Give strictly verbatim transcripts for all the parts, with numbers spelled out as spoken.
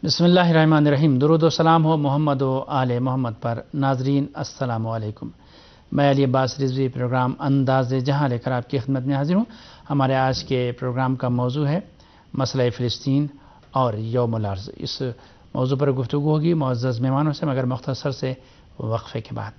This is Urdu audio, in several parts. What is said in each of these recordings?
بسم اللہ الرحمن الرحیم۔ درود و سلام ہو محمد و آل محمد پر۔ ناظرین السلام علیکم، میں علی عباس رضوی پروگرام انداز جہاں لے کر آپ کی خدمت میں حاضر ہوں۔ ہمارے آج کے پروگرام کا موضوع ہے مسئلہ فلسطین اور یوم الارض۔ اس موضوع پر گفتگو ہوگی معزز مہمانوں سے، مگر مختصر سے وقفے کے بعد۔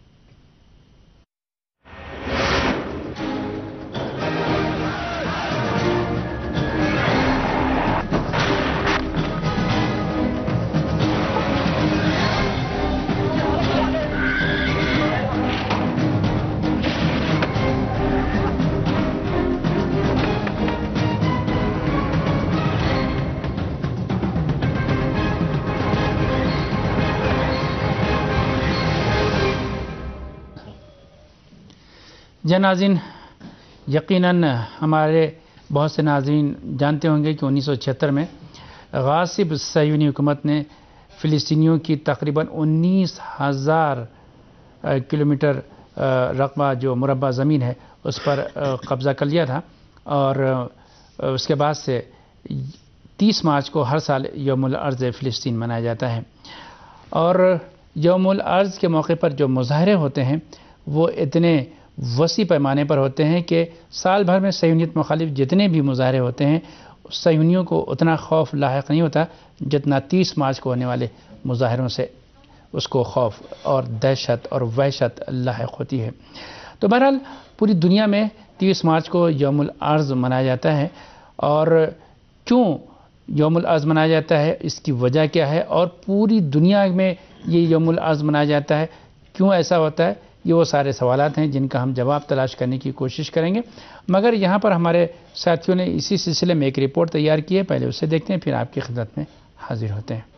جی ناظرین، یقیناً ہمارے بہت سے ناظرین جانتے ہوں گے کہ انیس سو چھہتر میں غاصب صہیونی حکومت نے فلسطینیوں کی تقریباً انیس ہزار کلومیٹر رقبہ جو مربع زمین ہے اس پر قبضہ کر لیا تھا، اور اس کے بعد سے تیس مارچ کو ہر سال یوم الارض فلسطین منایا جاتا ہے۔ اور یوم الارض کے موقع پر جو مظاہرے ہوتے ہیں وہ اتنے وسیع پیمانے پر ہوتے ہیں کہ سال بھر میں صہیونیت مخالف جتنے بھی مظاہرے ہوتے ہیں صہیونیوں کو اتنا خوف لاحق نہیں ہوتا جتنا تیس مارچ کو ہونے والے مظاہروں سے اس کو خوف اور دہشت اور وحشت لاحق ہوتی ہے۔ تو بہرحال پوری دنیا میں تیس مارچ کو یوم الارض منایا جاتا ہے، اور کیوں یوم الارض منایا جاتا ہے، اس کی وجہ کیا ہے، اور پوری دنیا میں یہ یوم الارض منایا جاتا ہے، کیوں ایسا ہوتا ہے، یہ وہ سارے سوالات ہیں جن کا ہم جواب تلاش کرنے کی کوشش کریں گے۔ مگر یہاں پر ہمارے ساتھیوں نے اسی سلسلے میں ایک رپورٹ تیار کی ہے، پہلے اسے دیکھتے ہیں پھر آپ کی خدمت میں حاضر ہوتے ہیں۔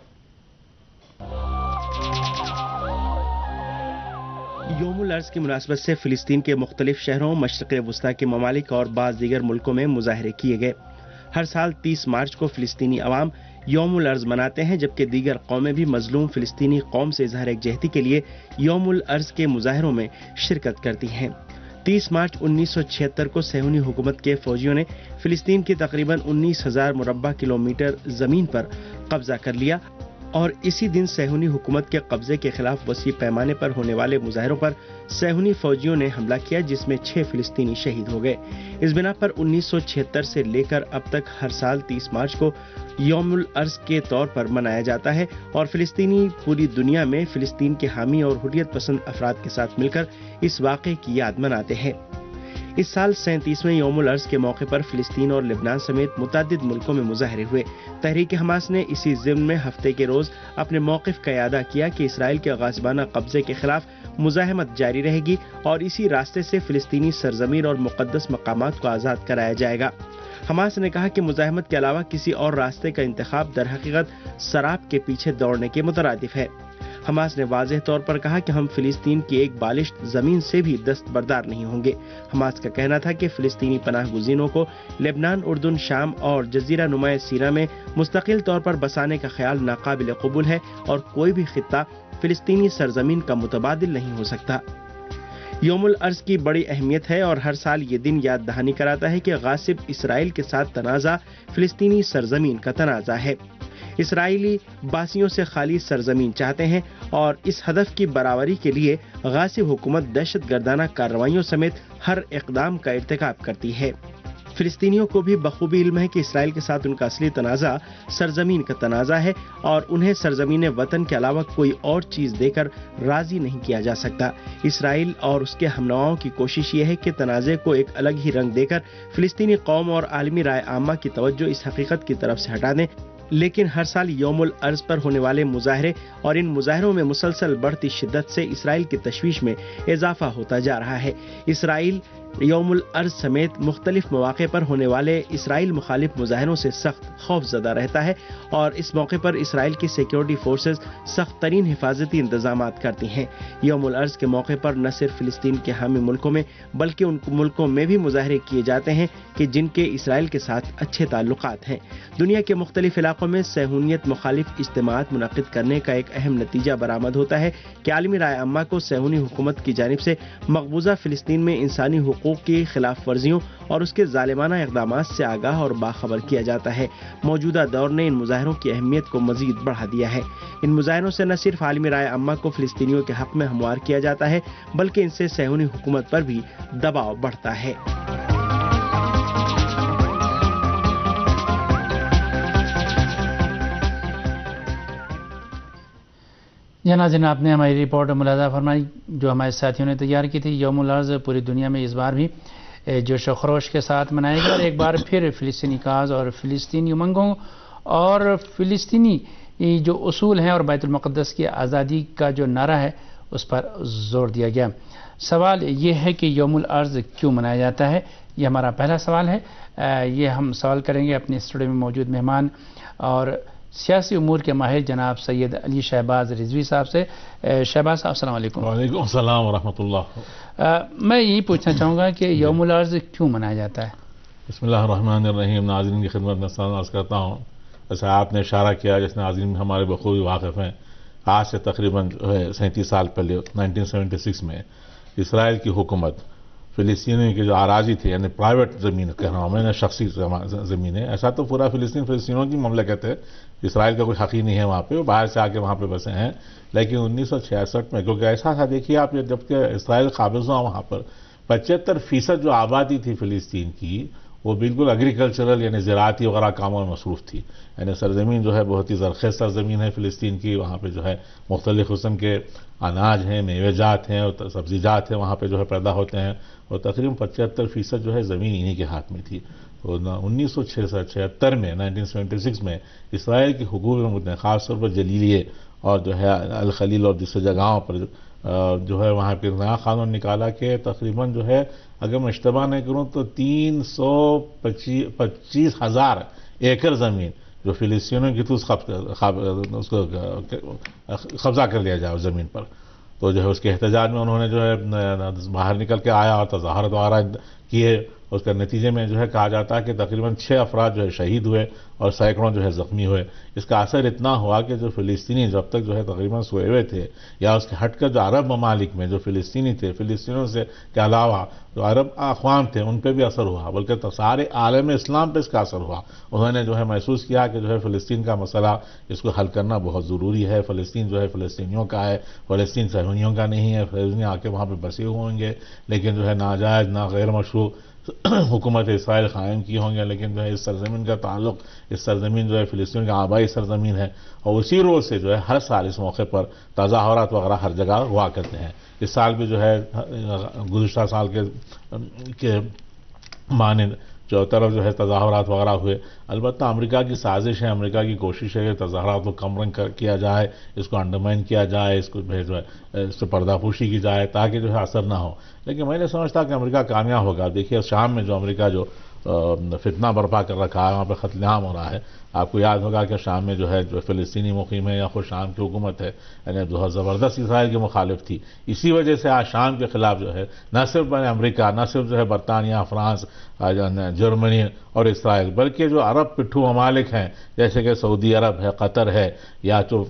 یوم الارض کی مناسبت سے فلسطین کے مختلف شہروں، مشرق وسطیٰ کے ممالک اور بعض دیگر ملکوں میں مظاہرے کیے گئے۔ ہر سال تیس مارچ کو فلسطینی عوام یوم الارض مناتے ہیں، جبکہ دیگر قومیں بھی مظلوم فلسطینی قوم سے اظہار یکجہتی کے لیے یوم الارض کے مظاہروں میں شرکت کرتی ہیں۔ تیس مارچ انیس سو چھہتر کو صہیونی حکومت کے فوجیوں نے فلسطین کی تقریباً انیس ہزار مربع کلومیٹر زمین پر قبضہ کر لیا، اور اسی دن صہیونی حکومت کے قبضے کے خلاف وسیع پیمانے پر ہونے والے مظاہروں پر صہیونی فوجیوں نے حملہ کیا، جس میں چھ فلسطینی شہید ہو گئے۔ اس بنا پر انیس سو چھہتر سے لے کر اب تک ہر سال تیس مارچ کو یوم الارض کے طور پر منایا جاتا ہے، اور فلسطینی پوری دنیا میں فلسطین کے حامی اور حریت پسند افراد کے ساتھ مل کر اس واقعے کی یاد مناتے ہیں۔ اس سال سینتیسویں یوم الارض کے موقع پر فلسطین اور لبنان سمیت متعدد ملکوں میں مظاہرے ہوئے۔ تحریک حماس نے اسی ضمن میں ہفتے کے روز اپنے موقف کا اعادہ کیا کہ اسرائیل کے غاصبانہ قبضے کے خلاف مزاحمت جاری رہے گی، اور اسی راستے سے فلسطینی سرزمین اور مقدس مقامات کو آزاد کرایا جائے گا۔ حماس نے کہا کہ مزاحمت کے علاوہ کسی اور راستے کا انتخاب در حقیقت سراب کے پیچھے دوڑنے کے مترادف ہے۔ حماس نے واضح طور پر کہا کہ ہم فلسطین کی ایک بالشت زمین سے بھی دستبردار نہیں ہوں گے۔ حماس کا کہنا تھا کہ فلسطینی پناہ گزینوں کو لبنان، اردن، شام اور جزیرہ نما سینا میں مستقل طور پر بسانے کا خیال ناقابل قبول ہے، اور کوئی بھی خطہ فلسطینی سرزمین کا متبادل نہیں ہو سکتا۔ یوم الارض کی بڑی اہمیت ہے، اور ہر سال یہ دن یاد دہانی کراتا ہے کہ غاصب اسرائیل کے ساتھ تنازع فلسطینی سرزمین کا تنازع ہے۔ اسرائیلی باسیوں سے خالی سرزمین چاہتے ہیں، اور اس ہدف کی برابری کے لیے غاصب حکومت دہشت گردانہ کارروائیوں سمیت ہر اقدام کا ارتکاب کرتی ہے۔ فلسطینیوں کو بھی بخوبی علم ہے کہ اسرائیل کے ساتھ ان کا اصلی تنازع سرزمین کا تنازع ہے، اور انہیں سرزمین وطن کے علاوہ کوئی اور چیز دے کر راضی نہیں کیا جا سکتا۔ اسرائیل اور اس کے ہمنواؤں کی کوشش یہ ہے کہ تنازع کو ایک الگ ہی رنگ دے کر فلسطینی قوم اور عالمی رائے عامہ کی توجہ اس حقیقت کی طرف سے ہٹا دیں۔ لیکن ہر سال یوم الارض پر ہونے والے مظاہرے اور ان مظاہروں میں مسلسل بڑھتی شدت سے اسرائیل کی تشویش میں اضافہ ہوتا جا رہا ہے۔ اسرائیل یوم الارض سمیت مختلف مواقع پر ہونے والے اسرائیل مخالف مظاہروں سے سخت خوف زدہ رہتا ہے، اور اس موقع پر اسرائیل کی سیکیورٹی فورسز سخت ترین حفاظتی انتظامات کرتی ہیں۔ یوم الارض کے موقع پر نہ صرف فلسطین کے حامی ملکوں میں بلکہ ان ملکوں میں بھی مظاہرے کیے جاتے ہیں کہ جن کے اسرائیل کے ساتھ اچھے تعلقات ہیں۔ دنیا کے مختلف علاقوں علاقوں میں صہیونیت مخالف اجتماعات منعقد کرنے کا ایک اہم نتیجہ برآمد ہوتا ہے کہ عالمی رائے عامہ کو صہیونی حکومت کی جانب سے مقبوضہ فلسطین میں انسانی حقوق کی خلاف ورزیوں اور اس کے ظالمانہ اقدامات سے آگاہ اور باخبر کیا جاتا ہے۔ موجودہ دور نے ان مظاہروں کی اہمیت کو مزید بڑھا دیا ہے۔ ان مظاہروں سے نہ صرف عالمی رائے عامہ کو فلسطینیوں کے حق میں ہموار کیا جاتا ہے بلکہ ان سے صہیونی حکومت پر بھی دباؤ بڑھتا ہے۔ جی ناظرین، آپ نے ہماری رپورٹ ملاحظہ فرمائی جو ہمارے ساتھیوں نے تیار کی تھی۔ یوم الارض پوری دنیا میں اس بار بھی جوش و خروش کے ساتھ منائے گا اور ایک بار پھر فلسطینی کاز اور فلسطینی امنگوں اور فلسطینی جو اصول ہیں اور بیت المقدس کی آزادی کا جو نعرہ ہے اس پر زور دیا گیا۔ سوال یہ ہے کہ یوم الارض کیوں منایا جاتا ہے؟ یہ ہمارا پہلا سوال ہے۔ یہ ہم سوال کریں گے اپنے اسٹوڈیو میں موجود مہمان اور سیاسی امور کے ماہر جناب سید علی شہباز رضوی صاحب سے۔ شہباز صاحب السلام علیکم۔ وعلیکم السلام ورحمۃ اللہ۔ میں یہی پوچھنا چاہوں گا کہ یوم الارض کیوں منایا جاتا ہے؟ بسم اللہ الرحمن الرحیم۔ ناظرین کی خدمت میں سلام عرض کرتا ہوں۔ جیسے آپ نے اشارہ کیا، جس ناظرین ہمارے بخوبی واقف ہیں، آج سے تقریباً جو ہے سینتیس سال پہلے نائنٹین سیونٹی سکس میں اسرائیل کی حکومت فلسطینیوں کی جو اراضی تھی، یعنی پرائیویٹ زمین کہہ رہا ہوں میں نے، شخصی زمینیں، ایسا تو پورا فلسطین فلسطینیوں کی مملکت ہے، اسرائیل کا کوئی حق ہی نہیں ہے وہاں پہ، وہ باہر سے آ کے وہاں پہ بسے ہیں۔ لیکن انیس سو چھیاسٹھ میں کیونکہ ایسا تھا، دیکھیے آپ، جب کہ اسرائیل قابض ہوا وہاں پر پچہتر فیصد جو آبادی تھی فلسطین کی وہ بالکل ایگریکلچرل یعنی زراعتی وغیرہ کاموں میں مصروف تھی۔ یعنی سرزمین جو ہے بہت ہی زرخیز سرزمین ہے فلسطین کی، وہاں پہ جو ہے مختلف قسم کے اناج ہیں، میوے جات ہیں اور سبزی جات ہیں وہاں پہ جو ہے پیدا ہوتے ہیں، اور تقریباً پچہتر فیصد جو ہے زمین انہی کے ہاتھ میں تھی۔ تو انیس سو چھہتر میں نائنٹین سیونٹی سکس میں اسرائیل کی حکومت نے خاص طور پر جلیلیے اور جو ہے الخلیل اور دوسری جگہوں پر جو ہے وہاں پہ نیا قانون نکالا کہ تقریباً جو ہے اگر میں اشتباہ نہیں کروں تو تین سو پچیس ہزار ایکڑ زمین جو فلسطینیوں کی تو اس کو قبضہ کر لیا جائے اس زمین پر۔ تو جو ہے اس کے احتجاج میں انہوں نے جو ہے باہر نکل کے آیا اور تظاہرات وغیرہ کیے۔ اس کے نتیجے میں جو ہے کہا جاتا ہے کہ تقریباً چھ افراد جو ہے شہید ہوئے اور سینکڑوں جو ہے زخمی ہوئے۔ اس کا اثر اتنا ہوا کہ جو فلسطینی جب تک جو ہے تقریباً سوئے ہوئے تھے، یا اس کے ہٹ کر جو عرب ممالک میں جو فلسطینی تھے، فلسطینیوں سے کے علاوہ جو عرب اقوام تھے ان پہ بھی اثر ہوا، بلکہ سارے عالم اسلام پہ اس کا اثر ہوا۔ انہوں نے جو ہے محسوس کیا کہ جو ہے فلسطین کا مسئلہ اس کو حل کرنا بہت ضروری ہے۔ فلسطین جو ہے فلسطینیوں کا ہے، فلسطین صہیونیوں کا نہیں ہے۔ فلسطینی آ کے وہاں پہ بسے ہوئے ہوں گے لیکن جو ہے ناجائز نہ غیر مشروع حکومت اسرائیل قائم کی ہوں گے، لیکن جو ہے اس سرزمین کا تعلق، اس سرزمین جو ہے فلسطین کا آبائی سرزمین ہے، اور اسی روز سے جو ہے ہر سال اس موقع پر تظاہرات وغیرہ ہر جگہ ہوا کرتے ہیں۔ اس سال بھی جو ہے گزشتہ سال کے کے مانند جو طرف جو ہے تظاہرات وغیرہ ہوئے۔ البتہ امریکہ کی سازش ہے، امریکہ کی کوشش ہے کہ تظاہرات کو کم رنگ کیا جائے، اس کو انڈرمائن کیا جائے، اس کو جو ہے اس سے پردہ پوشی کی جائے تاکہ جو ہے اثر نہ ہو۔ لیکن میں نے سمجھتا کہ امریکہ کامیاب ہوگا۔ دیکھیے شام میں جو امریکہ جو فتنہ برپا کر رکھا ہے، وہاں پہ قتل عام ہو رہا ہے۔ آپ کو یاد ہوگا کہ شام میں جو ہے جو فلسطینی مقیم ہے یا خود شام کی حکومت ہے، یعنی بہت زبردست اسرائیل کی مخالف تھی۔ اسی وجہ سے آج شام کے خلاف جو ہے نہ صرف امریکہ، نہ صرف جو ہے برطانیہ، فرانس، جرمنی اور اسرائیل، بلکہ جو عرب پٹھو ممالک ہیں جیسے کہ سعودی عرب ہے، قطر ہے، یا جو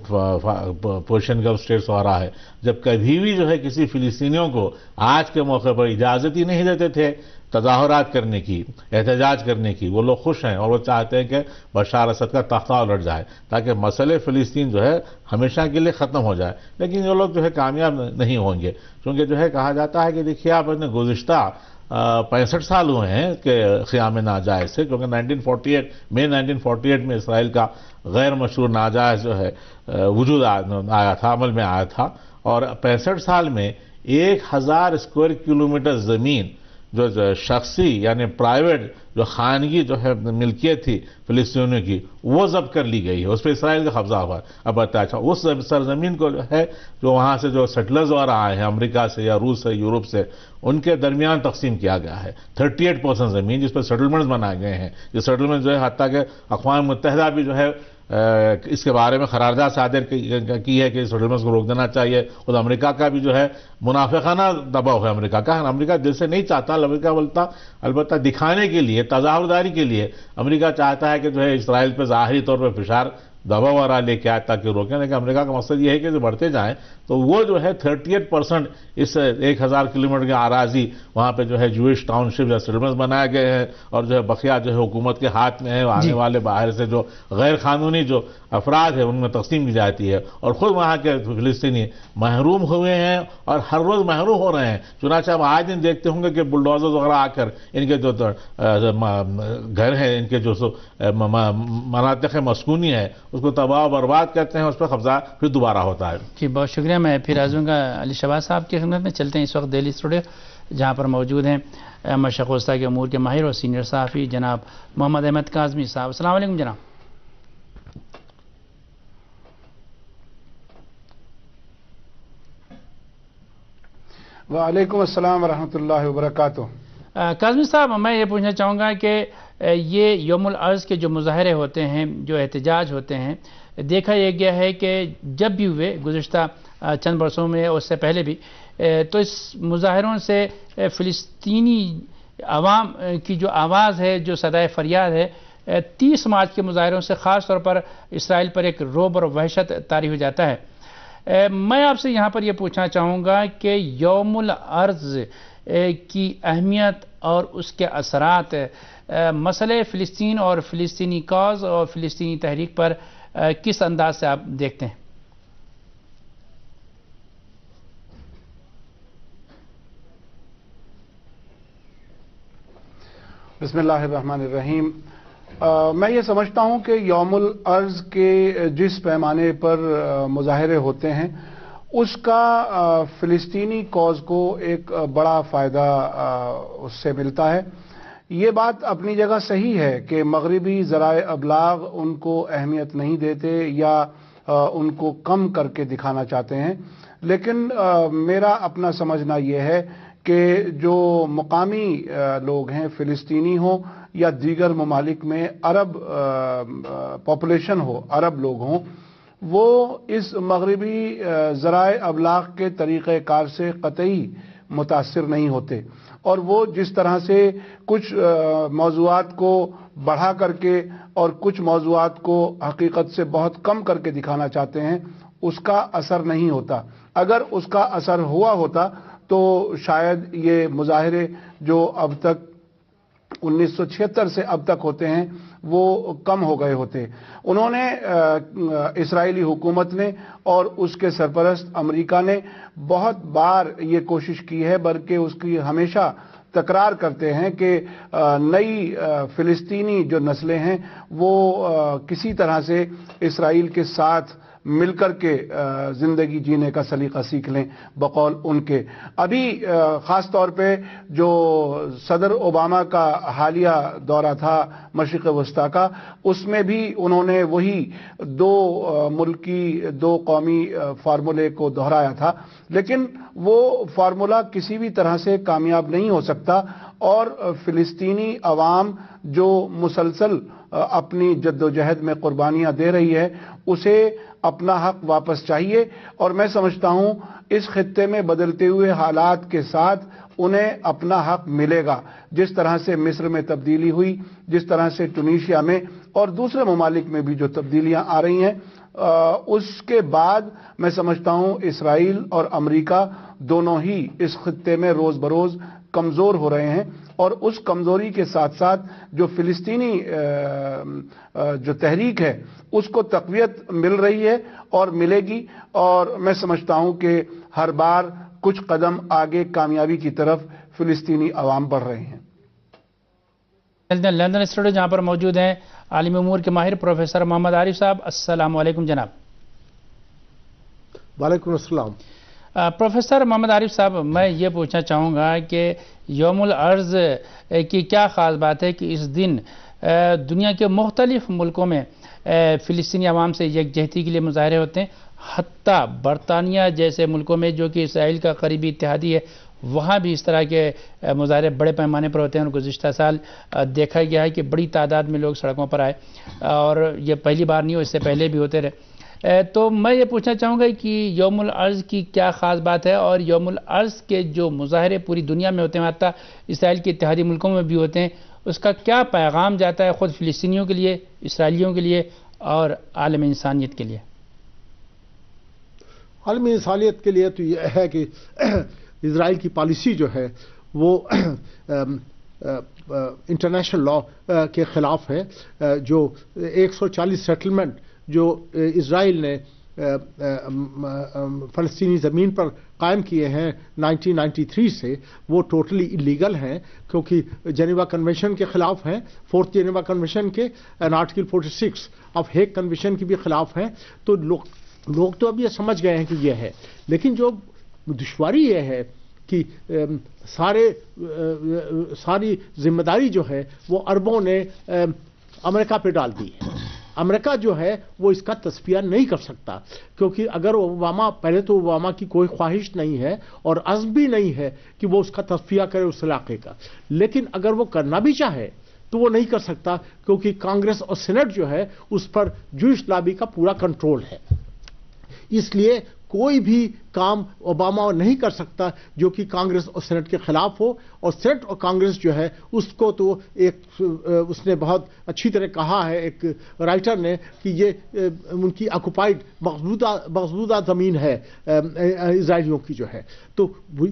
پرشین گلف اسٹیٹس وغیرہ ہے، جب کبھی بھی جو ہے کسی فلسطینیوں کو آج کے موقع پر اجازت ہی نہیں دیتے تھے تظاہرات کرنے کی، احتجاج کرنے کی، وہ لوگ خوش ہیں اور وہ چاہتے ہیں کہ بشار اسد کا تختہ الٹ جائے تاکہ مسئلے فلسطین جو ہے ہمیشہ کے لیے ختم ہو جائے۔ لیکن یہ لوگ جو ہے کامیاب نہیں ہوں گے، کیونکہ جو ہے کہا جاتا ہے کہ دیکھیے آپ نے گزشتہ پینسٹھ سال ہوئے ہیں کہ قیام ناجائز سے، کیونکہ نائنٹین فورٹی ایٹ میں نائنٹین فورٹی ایٹ میں اسرائیل کا غیر مشروع ناجائز جو ہے وجود آیا تھا، عمل میں آیا تھا، اور پینسٹھ سال میں ایک ہزار اسکوائر کلومیٹر زمین جو شخصی یعنی پرائیویٹ جو خانگی جو ہے ملکیت تھی فلسطینیوں کی وہ ضبط کر لی گئی ہے، اس پہ اسرائیل کا قبضہ ہوا ہے۔ اب اچھا اس سرزمین کو جو ہے جو وہاں سے جو سیٹلرز وغیرہ آئے ہیں امریکہ سے یا روس سے، یورپ سے، ان کے درمیان تقسیم کیا گیا ہے تھرٹی ایٹ پرسنٹ زمین، جس پہ سیٹلمنٹس بنائے گئے ہیں۔ یہ سیٹلمنٹ جو ہے حتیٰ کہ اقوام متحدہ بھی جو ہے اس کے بارے میں قرارداد صادر کی ہے کہ سیٹلمنٹس کو روک دینا چاہیے. خود امریکہ کا بھی جو ہے منافقانہ دباؤ ہے امریکہ کا. امریکہ دل سے نہیں چاہتا, امریکہ بولتا البتہ دکھانے کے لیے, تظاہرداری کے لیے امریکہ چاہتا ہے کہ جو ہے اسرائیل پہ ظاہری طور پہ فشار دباؤ وغیرہ لے کے آئے تاکہ روکیں. لیکن امریکہ کا مقصد یہ ہے کہ جو بڑھتے جائیں تو وہ جو ہے تھرٹی ایٹ پرسنٹ اس ایک ہزار کلو میٹر کے اراضی وہاں پہ جو ہے جوئش ٹاؤن شپ یا سیٹلمنٹس بنائے گئے ہیں, اور جو ہے بقیہ جو ہے حکومت کے ہاتھ میں ہے. آنے والے باہر سے جو غیر قانونی جو افراد ہیں ان میں تقسیم کی جاتی ہے, اور خود وہاں کے فلسطینی محروم ہوئے ہیں اور ہر روز محروم ہو رہے ہیں. چنانچہ ہم آج دن دیکھتے ہوں گے کہ بلڈوزر وغیرہ آ کر ان کے جو گھر ہیں, ان کے جو مناطق مسکونی ہے اس کو تباہ و برباد کرتے ہیں, اس پر قبضہ پھر دوبارہ ہوتا ہے. جی بہت شکریہ. میں پھر آ جاؤں گا علی شہباز صاحب کی خدمت میں. چلتے ہیں اس وقت دہلی اسٹوڈیو جہاں پر موجود ہیں مشرق وسطیٰ کے امور کے ماہر اور سینئر صحافی جناب محمد احمد کاظمی صاحب. السلام علیکم جناب. وعلیکم السلام ورحمۃ اللہ وبرکاتہ. کاظمی صاحب, میں یہ پوچھنا چاہوں گا کہ یہ یوم الارض کے جو مظاہرے ہوتے ہیں, جو احتجاج ہوتے ہیں, دیکھا یہ گیا ہے کہ جب بھی ہوئے گزشتہ چند برسوں میں, اس سے پہلے بھی, تو اس مظاہروں سے فلسطینی عوام کی جو آواز ہے, جو صدائے فریاد ہے, تیس مارچ کے مظاہروں سے خاص طور پر اسرائیل پر ایک رعب اور وحشت طاری ہو جاتا ہے. میں آپ سے یہاں پر یہ پوچھنا چاہوں گا کہ یوم الارض کی اہمیت اور اس کے اثرات مسئلہ فلسطین اور فلسطینی کاز اور فلسطینی تحریک پر کس انداز سے آپ دیکھتے ہیں؟ بسم اللہ الرحمن الرحیم. میں یہ سمجھتا ہوں کہ یوم الارض کے جس پیمانے پر مظاہرے ہوتے ہیں اس کا فلسطینی کاز کو ایک بڑا فائدہ اس سے ملتا ہے. یہ بات اپنی جگہ صحیح ہے کہ مغربی ذرائع ابلاغ ان کو اہمیت نہیں دیتے یا ان کو کم کر کے دکھانا چاہتے ہیں, لیکن میرا اپنا سمجھنا یہ ہے کہ جو مقامی لوگ ہیں, فلسطینی ہوں یا دیگر ممالک میں عرب پاپولیشن ہو, عرب لوگ ہوں, وہ اس مغربی ذرائع ابلاغ کے طریقہ کار سے قطعی متاثر نہیں ہوتے, اور وہ جس طرح سے کچھ موضوعات کو بڑھا کر کے اور کچھ موضوعات کو حقیقت سے بہت کم کر کے دکھانا چاہتے ہیں, اس کا اثر نہیں ہوتا. اگر اس کا اثر ہوا ہوتا تو شاید یہ مظاہرے جو اب تک انیس سو چھہتر سے اب تک ہوتے ہیں وہ کم ہو گئے ہوتے. انہوں نے اسرائیلی حکومت نے اور اس کے سرپرست امریکہ نے بہت بار یہ کوشش کی ہے, بلکہ اس کی ہمیشہ تکرار کرتے ہیں کہ نئی فلسطینی جو نسلیں ہیں وہ کسی طرح سے اسرائیل کے ساتھ مل کر کے زندگی جینے کا سلیقہ سیکھ لیں بقول ان کے. ابھی خاص طور پہ جو صدر اوباما کا حالیہ دورہ تھا مشرق وسطیٰ کا, اس میں بھی انہوں نے وہی دو ملکی دو قومی فارمولے کو دہرایا تھا, لیکن وہ فارمولہ کسی بھی طرح سے کامیاب نہیں ہو سکتا, اور فلسطینی عوام جو مسلسل اپنی جد و جہد میں قربانیاں دے رہی ہے اسے اپنا حق واپس چاہیے. اور میں سمجھتا ہوں اس خطے میں بدلتے ہوئے حالات کے ساتھ انہیں اپنا حق ملے گا. جس طرح سے مصر میں تبدیلی ہوئی, جس طرح سے ٹونیشیا میں اور دوسرے ممالک میں بھی جو تبدیلیاں آ رہی ہیں, اس کے بعد میں سمجھتا ہوں اسرائیل اور امریکہ دونوں ہی اس خطے میں روز بروز کمزور ہو رہے ہیں, اور اس کمزوری کے ساتھ ساتھ جو فلسطینی جو تحریک ہے اس کو تقویت مل رہی ہے اور ملے گی, اور میں سمجھتا ہوں کہ ہر بار کچھ قدم آگے کامیابی کی طرف فلسطینی عوام بڑھ رہے ہیں. لندن اسٹوڈیو جہاں پر موجود ہیں عالمی امور کے ماہر پروفیسر محمد عارف صاحب. السلام علیکم جناب. وعلیکم السلام. پروفیسر محمد عارف صاحب, میں یہ پوچھنا چاہوں گا کہ یوم الارض کی کیا خاص بات ہے کہ اس دن دنیا کے مختلف ملکوں میں فلسطینی عوام سے یکجہتی کے لیے مظاہرے ہوتے ہیں, حتیٰ برطانیہ جیسے ملکوں میں جو کہ اسرائیل کا قریبی اتحادی ہے وہاں بھی اس طرح کے مظاہرے بڑے پیمانے پر ہوتے ہیں، اور گزشتہ سال دیکھا گیا ہے کہ بڑی تعداد میں لوگ سڑکوں پر آئے، اور یہ پہلی بار نہیں ہو، اس سے پہلے بھی ہوتے رہے۔ تو میں یہ پوچھنا چاہوں گا کہ یوم الارض کی کیا خاص بات ہے، اور یوم الارض کے جو مظاہرے پوری دنیا میں ہوتے ہیں، حتیٰ اسرائیل کے اتحادی ملکوں میں بھی ہوتے ہیں، اس کا کیا پیغام جاتا ہے خود فلسطینیوں کے لیے، اسرائیلیوں کے لیے اور عالم انسانیت کے لیے؟ عالم انسانیت کے لیے تو یہ ہے کہ اسرائیل کی پالیسی جو ہے وہ انٹرنیشنل لا کے خلاف ہے۔ جو ایک سو چالیس سیٹلمنٹ جو اسرائیل نے فلسطینی زمین پر قائم کیے ہیں نائنٹین نائنٹی تھری سے، وہ ٹوٹلی انلیگل ہیں، کیونکہ جنیوا کنونشن کے خلاف ہیں، فورتھ جنیوا کنونشن کے، and article forty six of Hague convention کے بھی خلاف ہیں۔ تو لوگ لوگ تو اب یہ سمجھ گئے ہیں کہ یہ ہے، لیکن جو دشواری یہ ہے کہ سارے ساری ذمہ داری جو ہے وہ عربوں نے امریکہ پہ ڈال دی ہے۔ امریکہ جو ہے وہ اس کا تصفیہ نہیں کر سکتا، کیونکہ اگر اوباما، پہلے تو اوباما کی کوئی خواہش نہیں ہے اور عزم بھی نہیں ہے کہ وہ اس کا تصفیہ کرے اس علاقے کا، لیکن اگر وہ کرنا بھی چاہے تو وہ نہیں کر سکتا، کیونکہ کانگریس اور سینٹ جو ہے اس پر جوئش لابی کا پورا کنٹرول ہے۔ اس لیے کوئی بھی کام اوباما نہیں کر سکتا جو کہ کانگریس اور سینٹ کے خلاف ہو، اور سینٹ اور کانگریس جو ہے اس کو تو ایک اس نے بہت اچھی طرح کہا ہے ایک رائٹر نے کہ یہ ان کی آکوپائڈ مقبوضہ مقبوضہ زمین ہے اسرائیلیوں کی جو ہے۔ تو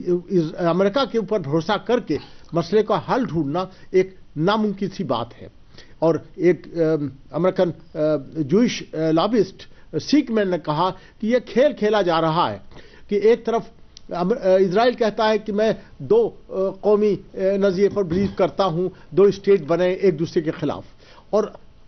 امریکہ کے اوپر بھروسہ کر کے مسئلے کا حل ڈھونڈنا ایک ناممکن سی بات ہے۔ اور ایک امریکن جوئش لابسٹ سیک مین نے کہا کہ یہ کھیل کھیلا جا رہا ہے کہ ایک طرف اسرائیل کہتا ہے کہ میں دو قومی نظریے پر بلیو کرتا ہوں، دو اسٹیٹ بنے ایک دوسرے کے خلاف، اور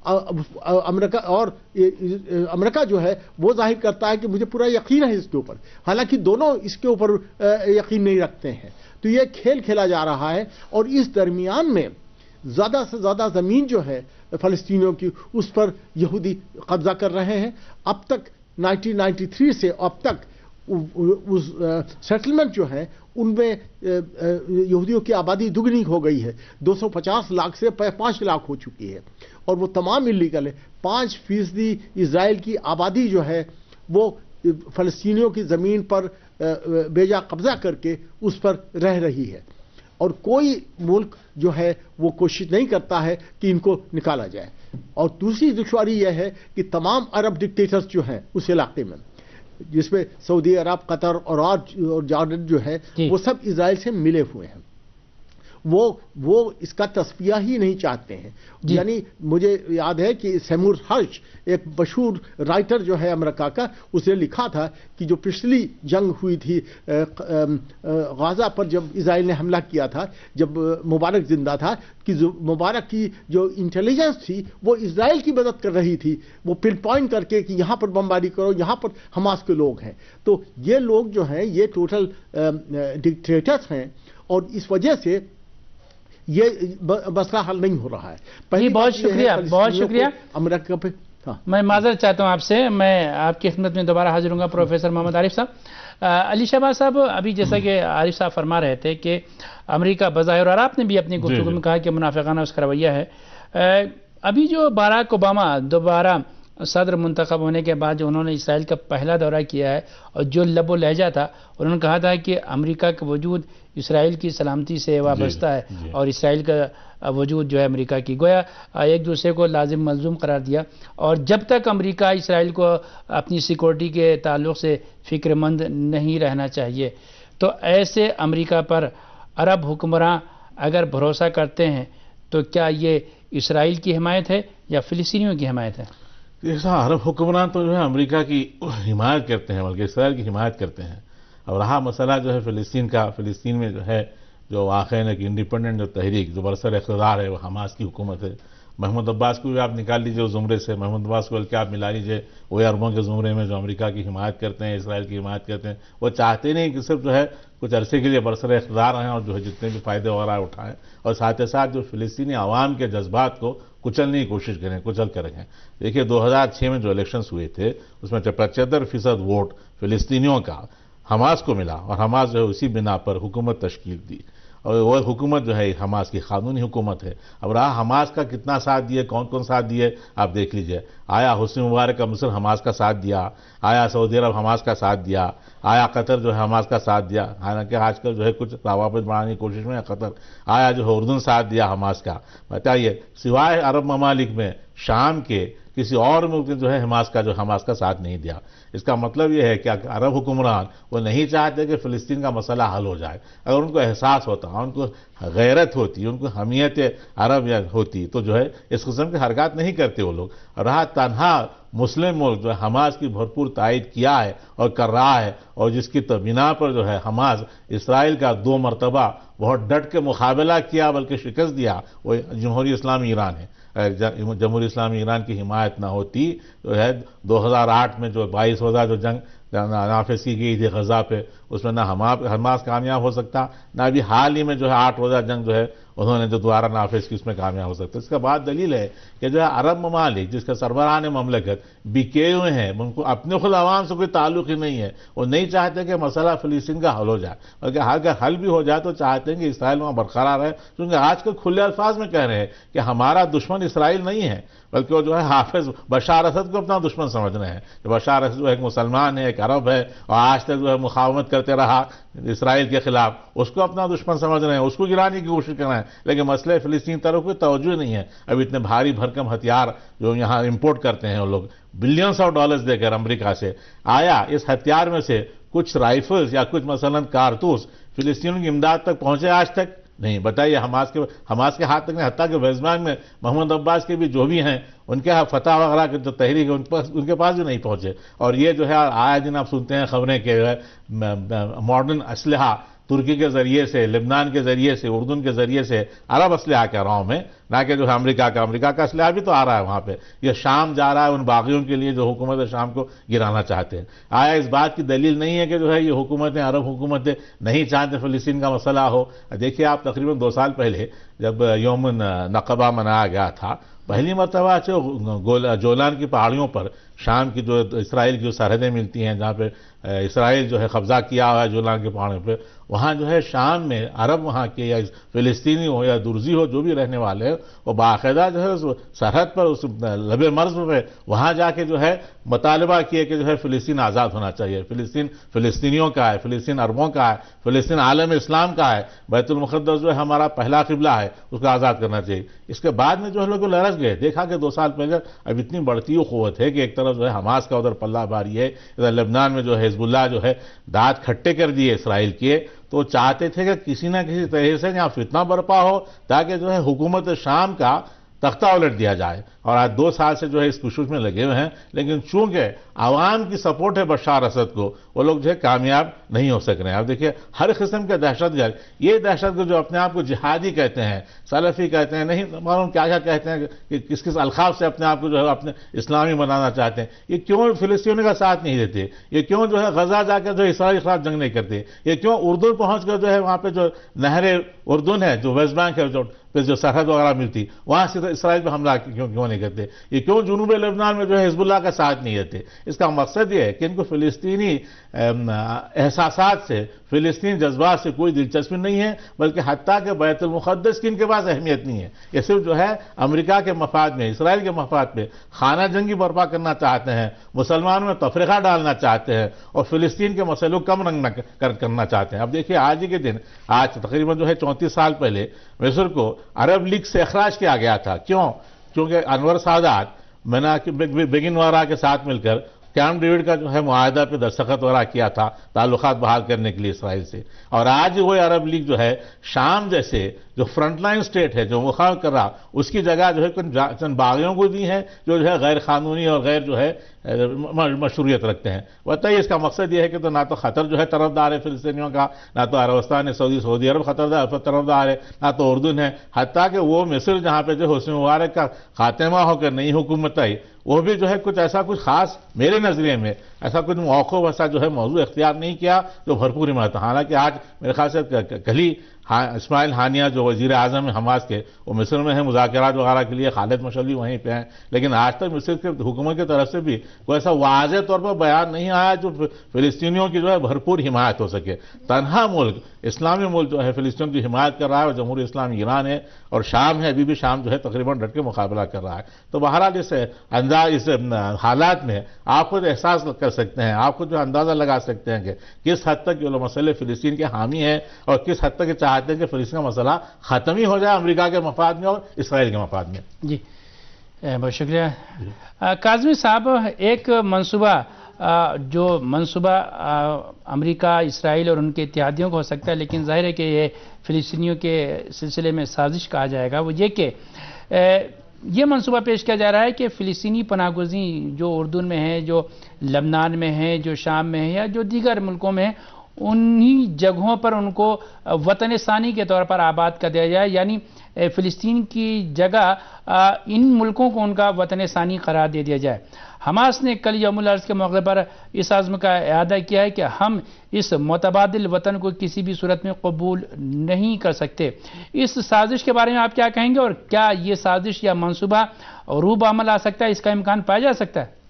امریکہ اور امریکہ جو ہے وہ ظاہر کرتا ہے کہ مجھے پورا یقین ہے اس کے اوپر، حالانکہ دونوں اس کے اوپر یقین نہیں رکھتے ہیں۔ تو یہ کھیل کھیلا جا رہا ہے، اور اس درمیان میں زیادہ سے زیادہ زمین جو ہے فلسطینیوں کی اس پر یہودی قبضہ کر رہے ہیں۔ اب تک نائنٹین نائنٹی تھری سے اب تک اس سیٹلمنٹ جو ہے ان میں یہودیوں کی آبادی دگنی ہو گئی ہے، دو سو پچاس لاکھ سے پانچ لاکھ ہو چکی ہے، اور وہ تمام انلیگل ہے۔ پانچ فیصدی اسرائیل کی آبادی جو ہے وہ فلسطینیوں کی زمین پر بے جا قبضہ کر کے اس پر رہ رہی ہے، اور کوئی ملک جو ہے وہ کوشش نہیں کرتا ہے کہ ان کو نکالا جائے۔ اور دوسری دشواری یہ ہے کہ تمام عرب ڈکٹیٹرز جو ہیں اس علاقے میں، جس میں سعودی عرب، قطر اور جارڈن جو ہے وہ سب اسرائیل سے ملے ہوئے ہیں، وہ وہ اس کا تصفیہ ہی نہیں چاہتے ہیں۔ یعنی مجھے یاد ہے کہ سیمور ہرش ایک مشہور رائٹر جو ہے امریکہ کا، اس نے لکھا تھا کہ جو پچھلی جنگ ہوئی تھی غزہ پر جب اسرائیل نے حملہ کیا تھا، جب مبارک زندہ تھا، کہ مبارک کی جو انٹیلیجنس تھی وہ اسرائیل کی مدد کر رہی تھی، وہ پن پوائنٹ کر کے کہ یہاں پر بمباری کرو، یہاں پر حماس کے لوگ ہیں۔ تو یہ لوگ جو ہیں یہ ٹوٹل ڈکٹیٹرز ہیں، اور اس وجہ سے یہ مسئلہ حل نہیں ہو رہا ہے۔ جی بہت شکریہ، بہت شکریہ امریکہ پہ۔ میں معذرت چاہتا ہوں آپ سے، میں آپ کی خدمت میں دوبارہ حاضر ہوں گا پروفیسر محمد عارف صاحب۔ علی شہباز صاحب، ابھی جیسا کہ عارف صاحب فرما رہے تھے کہ امریکہ بظاہر، اور آپ نے بھی اپنی گفتگو میں کہا کہ منافقانہ اس کا رویہ ہے، ابھی جو باراک اوباما دوبارہ صدر منتخب ہونے کے بعد جو انہوں نے اسرائیل کا پہلا دورہ کیا ہے، اور جو لب و لہجہ تھا، انہوں نے کہا تھا کہ امریکہ کا وجود اسرائیل کی سلامتی سے وابستہ ہے، اور اسرائیل کا وجود جو ہے امریکہ کی، گویا ایک دوسرے کو لازم ملزوم قرار دیا، اور جب تک امریکہ اسرائیل کو اپنی سیکورٹی کے تعلق سے فکر مند نہیں رہنا چاہیے، تو ایسے امریکہ پر عرب حکمراں اگر بھروسہ کرتے ہیں تو کیا یہ اسرائیل کی حمایت ہے یا فلسطینیوں کی حمایت ہے؟ ایسا عرب حکمران تو جو ہے امریکہ کی حمایت کرتے ہیں، بلکہ اسرائیل کی حمایت کرتے ہیں۔ اور رہا مسئلہ جو ہے فلسطین کا، فلسطین میں جو ہے جو واقع ہے کہ انڈیپینڈنٹ جو تحریک جو برسر اقتدار ہے وہ حماس کی حکومت ہے۔ محمود عباس کو بھی آپ نکال لیجئے اس زمرے سے، محمود عباس کو بلکہ آپ ملا لیجئے وہ عربوں کے زمرے میں جو امریکہ کی حمایت کرتے ہیں، اسرائیل کی حمایت کرتے ہیں۔ وہ چاہتے نہیں کہ صرف جو ہے کچھ عرصے کے لیے برسر اقتدار ہیں اور جو ہے جتنے بھی فائدے وغیرہ اٹھائیں، اور ساتھ ساتھ جو فلسطینی عوام کے جذبات کو کچلنے کی کوشش کریں، کچل کر رکھیں۔ دیکھیے دو ہزار چھ میں جو الیکشنز ہوئے تھے اس میں پچہتر فیصد ووٹ فلسطینیوں کا حماس کو ملا اور حماس جو ہے اسی بنا پر حکومت تشکیل دی اور وہ حکومت جو ہے حماس کی قانونی حکومت ہے. اب رہا حماس کا کتنا ساتھ دیے، کون کون ساتھ دیے آپ دیکھ لیجئے. آیا حسنی مبارک کا مصر حماس کا ساتھ دیا، آیا سعودی عرب حماس کا ساتھ دیا، آیا قطر جو ہے حماس کا ساتھ دیا، حالانکہ آج کل جو ہے کچھ روابط بڑھانے کی کوشش میں ہے قطر. آیا جو ہے اردن ساتھ دیا حماس کا. بتائیے سوائے عرب ممالک میں شام کے کسی اور ملک نے جو ہے حماس کا جو حماس کا ساتھ نہیں دیا. اس کا مطلب یہ ہے کہ عرب حکمران وہ نہیں چاہتے کہ فلسطین کا مسئلہ حل ہو جائے. اگر ان کو احساس ہوتا، ان کو غیرت ہوتی، ان کو حمیت عرب ہوتی تو جو ہے اس قسم کی حرکات نہیں کرتے وہ لوگ. رہا تنہا مسلم ملک جو ہے حماس کی بھرپور تائید کیا ہے اور کر رہا ہے، اور جس کی بنا پر جو ہے حماس اسرائیل کا دو مرتبہ بہت ڈٹ کے مقابلہ کیا بلکہ شکست دیا، وہ جمہوری اسلامی ایران ہے. جمہوری اسلامی ایران کی حمایت نہ ہوتی جو ہے دو ہزار آٹھ میں جو بائیس روزہ جو جنگ نافذ کی گئی تھی غزہ پہ، اس میں نہ حماس کامیاب ہو سکتا، نہ ابھی حال ہی میں جو ہے آٹھ روزہ جنگ جو ہے انہوں نے جو دوبارہ نافذ کی اس میں کامیاب ہو سکتا. اس کے بعد دلیل ہے کہ جو ہے عرب ممالک جس کے سربراہان مملکت بکے ہوئے ہیں، ان کو اپنے خود عوام سے کوئی تعلق ہی نہیں ہے. وہ نہیں چاہتے کہ مسئلہ فلسطین کا حل ہو جائے، بلکہ اگر حل بھی ہو جائے تو چاہتے ہیں کہ اسرائیل وہاں برقرار ہے. کیونکہ آج کل کھلے الفاظ میں کہہ رہے ہیں کہ ہمارا دشمن اسرائیل نہیں ہے، بلکہ وہ جو ہے حافظ بشار اسد کو اپنا دشمن سمجھ رہے ہیں. بشار اسد جو ایک مسلمان ہے، ایک عرب ہے، اور آج تک جو ہے مقاومت کرتے رہا اسرائیل کے خلاف، اس کو اپنا دشمن سمجھ رہے ہیں، اس کو گرانے کی کوشش کر رہے ہیں. لیکن مسئلہ فلسطین طرف کوئی توجہ نہیں ہے. اب اتنے بھاری بھرکم ہتھیار جو یہاں امپورٹ کرتے ہیں وہ لوگ بلینس آف ڈالرز دے کر امریکہ سے، آیا اس ہتھیار میں سے کچھ رائفلز یا کچھ مثلا کارتوس فلسطینیوں کی امداد تک پہنچے؟ آج تک نہیں. بتائیے حماس کے حماس کے ہاتھ تک نہیں. حتیٰ کہ ویسٹ بینک میں محمود عباس کے بھی جو بھی ہیں ان کے فتح وغیرہ کے جو تحریک ہے ان پاس ان کے پاس بھی نہیں پہنچے. اور یہ جو ہے آیا دن آپ سنتے ہیں خبریں کہ ماڈرن اسلحہ ترکی کے ذریعے سے، لبنان کے ذریعے سے، اردن کے ذریعے سے، عرب اسلحہ کہہ رہا ہوں میں، نہ کہ جو ہے امریکہ کا. امریکہ کا اسلحہ بھی تو آ رہا ہے وہاں پہ. یہ شام جا رہا ہے ان باغیوں کے لیے جو حکومت شام کو گرانا چاہتے ہیں. آیا اس بات کی دلیل نہیں ہے کہ جو ہے یہ حکومتیں، عرب حکومتیں نہیں چاہتے فلسطین کا مسئلہ ہو؟ دیکھیے آپ تقریباً دو سال پہلے جب یوم نقبہ منایا گیا تھا، پہلی مرتبہ جولان کی پہاڑیوں پر شام کی جو اسرائیل کی جو سرحدیں ملتی ہیں جہاں پہ اسرائیل جو ہے قبضہ کیا ہوا ہے جولان کے پہاڑیوں پہ، وہاں جو ہے شام میں عرب وہاں کے یا فلسطینی ہو یا درزی ہو جو بھی رہنے والے ہیں وہ باقاعدہ جو ہے اس سرحد پر اس لب مرز پہ وہاں جا کے جو ہے مطالبہ کیے کہ جو ہے فلسطین آزاد ہونا چاہیے. فلسطین فلسطینیوں کا ہے، فلسطین عربوں کا ہے، فلسطین عالم اسلام کا ہے، بیت المقدس جو ہے ہمارا پہلا قبلہ ہے، اس کو آزاد کرنا چاہیے. اس کے بعد میں جو ہے لوگ لرز گئے. دیکھا کہ دو سال پہلے اب اتنی بڑھتی ہوئی قوت ہے کہ ایک طرف جو ہے حماس کا ادھر پلہ باری ہے، ادھر لبنان میں جو ہے حزب اللہ جو ہے دانت کھٹے کر دیے اسرائیل کے. تو چاہتے تھے کہ کسی نہ کسی طرح سے یہاں فتنہ برپا ہو تاکہ جو ہے حکومت شام کا تختہ الٹ دیا جائے. اور آج دو سال سے جو ہے اس کوشش میں لگے ہوئے ہیں، لیکن چونکہ عوام کی سپورٹ ہے بشار اسد کو، وہ لوگ جو ہے کامیاب نہیں ہو سک رہے ہیں. اب دیکھیے ہر قسم کے دہشت گرد، یہ دہشت گرد جو اپنے آپ کو جہادی کہتے ہیں، سلفی کہتے ہیں، نہیں معلوم کیا کیا کہتے ہیں، کہ کس کس القاب سے اپنے آپ کو جو ہے اپنے اسلامی بنانا چاہتے ہیں، یہ کیوں فلسطینیوں کا ساتھ نہیں دیتے؟ یہ کیوں جو ہے غزہ جا کر جو اسرائیل کے خلاف جنگ نہیں کرتے؟ یہ کیوں اردن پہنچ کر جو ہے وہاں پہ جو نہر اردن ہے، جو ویسٹ بینک ہے، جو پہ جو سرحد وغیرہ ملتی، وہاں سے اسرائیل پہ حملہ کیوں کیوں نہیں کرتے؟ یہ کیوں جنوب لبنان میں جو ہے حزب اللہ کا ساتھ نہیں دیتے؟ اس کا مقصد یہ ہے کہ ان کو فلسطینی احساسات سے، فلسطین جذبات سے کوئی دلچسپی نہیں ہے، بلکہ حتیٰ کہ بیت المقدس کی ان کے پاس اہمیت نہیں ہے. یہ صرف جو ہے امریکہ کے مفاد میں، اسرائیل کے مفاد میں خانہ جنگی برپا کرنا چاہتے ہیں، مسلمانوں میں تفرقہ ڈالنا چاہتے ہیں، اور فلسطین کے مسئلے کو کم رنگ کرنا چاہتے ہیں. اب دیکھیے آج ہی کے دن، آج تقریباً جو ہے چونتیس سال پہلے مصر کو عرب لیگ سے اخراج کیا گیا تھا. کیوں؟ کیونکہ انور سادات منا بیگن وغیرہ کے ساتھ مل کر کیمپ ڈیوڈ کا جو ہے معاہدہ پہ دستخط وغیرہ کیا تھا تعلقات بحال کرنے کے لیے اسرائیل سے. اور آج وہ عرب لیگ جو ہے شام جیسے جو فرنٹ لائن سٹیٹ ہے جو مخالف کر رہا، اس کی جگہ جو ہے چند باغیوں کو دی ہے جو جو ہے غیر قانونی اور غیر جو ہے مشروعیت رکھتے ہیں. بتائیے اس کا مقصد یہ ہے کہ تو نہ تو قطر جو ہے طرفدار ہے فلسطینیوں کا، نہ تو عربستان ہے، سعودی سعودی عرب طرفدار ہے، نہ تو اردن ہے. حتیٰ کہ وہ مصر جہاں پہ جو حسنی مبارک کا خاتمہ ہو کر نئی حکومت آئی، وہ بھی جو ہے کچھ ایسا کچھ خاص میرے نظریے میں ایسا کوئی موقع ویسا جو ہے موضوع اختیار نہیں کیا جو بھرپور حمایت. حالانکہ آج میرے خیال سے کل ہی اسماعیل ہانیہ جو وزیر اعظم ہیں حماس کے، وہ مصر میں ہیں مذاکرات وغیرہ کے لیے، خالد مشعل وہیں پہ ہیں، لیکن آج تک مصر کے حکومت کی طرف سے بھی کوئی ایسا واضح طور پر بیان نہیں آیا جو فلسطینیوں کی جو ہے بھرپور حمایت ہو سکے. تنہا ملک اسلامی ملک جو ہے فلسطین کی حمایت کر رہا ہے وہ جمہوری اسلامی ایران ہے، اور شام ہے، ابھی بھی شام جو ہے تقریباً ڈٹ کے مقابلہ کر رہا ہے. تو بہرحال اس انداز اس حالات میں آپ خود احساس کر سکتے ہیں، آپ خود جو اندازہ لگا سکتے ہیں کہ کس حد تک یہ لوگ مسئلے فلسطین کے حامی ہیں، اور کس حد تک یہ چاہتے ہیں کہ فلسطین کا مسئلہ ختم ہی ہو جائے امریکہ کے مفاد میں اور اسرائیل کے مفاد میں. جی بہت شکریہ. کاظمی صاحب، ایک منصوبہ جو منصوبہ امریکہ، اسرائیل اور ان کے اتحادیوں کو ہو سکتا ہے، لیکن ظاہر ہے کہ یہ فلسطینیوں کے سلسلے میں سازش کہا جائے گا، وہ یہ کہ یہ منصوبہ پیش کیا جا رہا ہے کہ فلسطینی پناہ گزین جو اردن میں ہیں، جو لبنان میں ہیں، جو شام میں ہیں، یا جو دیگر ملکوں میں ہیں، انہی جگہوں پر ان کو وطن ثانی کے طور پر آباد کر دیا جائے، یعنی فلسطین کی جگہ ان ملکوں کو ان کا وطن ثانی قرار دے دیا جائے. حماس نے کل یوم الارض کے موقع پر اس عزم کا اعادہ کیا ہے کہ ہم اس متبادل وطن کو کسی بھی صورت میں قبول نہیں کر سکتے. اس سازش کے بارے میں آپ کیا کہیں گے، اور کیا یہ سازش یا منصوبہ روب عمل آ سکتا ہے، اس کا امکان پایا جا سکتا ہے؟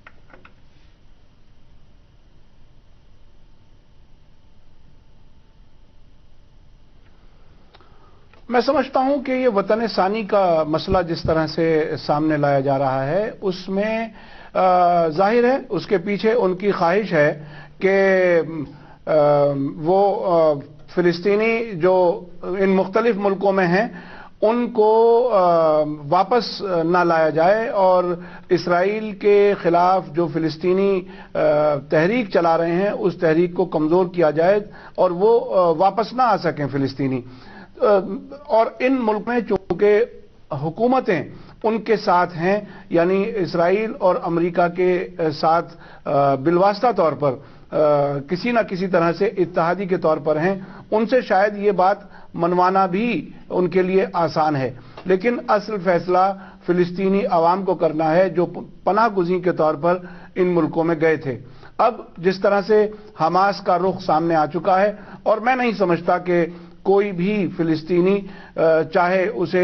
میں سمجھتا ہوں کہ یہ وطن ثانی کا مسئلہ جس طرح سے سامنے لایا جا رہا ہے، اس میں ظاہر ہے اس کے پیچھے ان کی خواہش ہے کہ وہ فلسطینی جو ان مختلف ملکوں میں ہیں ان کو واپس نہ لایا جائے، اور اسرائیل کے خلاف جو فلسطینی تحریک چلا رہے ہیں اس تحریک کو کمزور کیا جائے اور وہ واپس نہ آ سکیں فلسطینی. اور ان ملک میں چونکہ حکومتیں ان کے ساتھ ہیں، یعنی اسرائیل اور امریکہ کے ساتھ بالواسطہ طور پر کسی نہ کسی طرح سے اتحادی کے طور پر ہیں، ان سے شاید یہ بات منوانا بھی ان کے لیے آسان ہے. لیکن اصل فیصلہ فلسطینی عوام کو کرنا ہے جو پناہ گزین کے طور پر ان ملکوں میں گئے تھے. اب جس طرح سے حماس کا رخ سامنے آ چکا ہے، اور میں نہیں سمجھتا کہ کوئی بھی فلسطینی چاہے اسے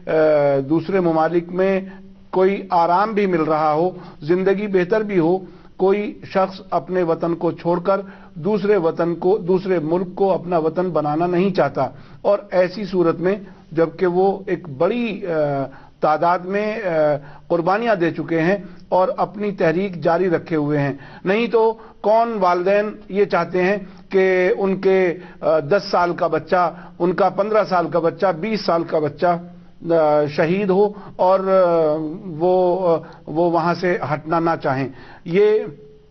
دوسرے ممالک میں کوئی آرام بھی مل رہا ہو، زندگی بہتر بھی ہو، کوئی شخص اپنے وطن کو چھوڑ کر دوسرے وطن کو، دوسرے ملک کو اپنا وطن بنانا نہیں چاہتا. اور ایسی صورت میں جبکہ وہ ایک بڑی تعداد میں قربانیاں دے چکے ہیں اور اپنی تحریک جاری رکھے ہوئے ہیں، نہیں تو کون والدین یہ چاہتے ہیں کہ ان کے دس سال کا بچہ، ان کا پندرہ سال کا بچہ، بیس سال کا بچہ شہید ہو اور وہ وہ وہاں سے ہٹنا نہ چاہیں. یہ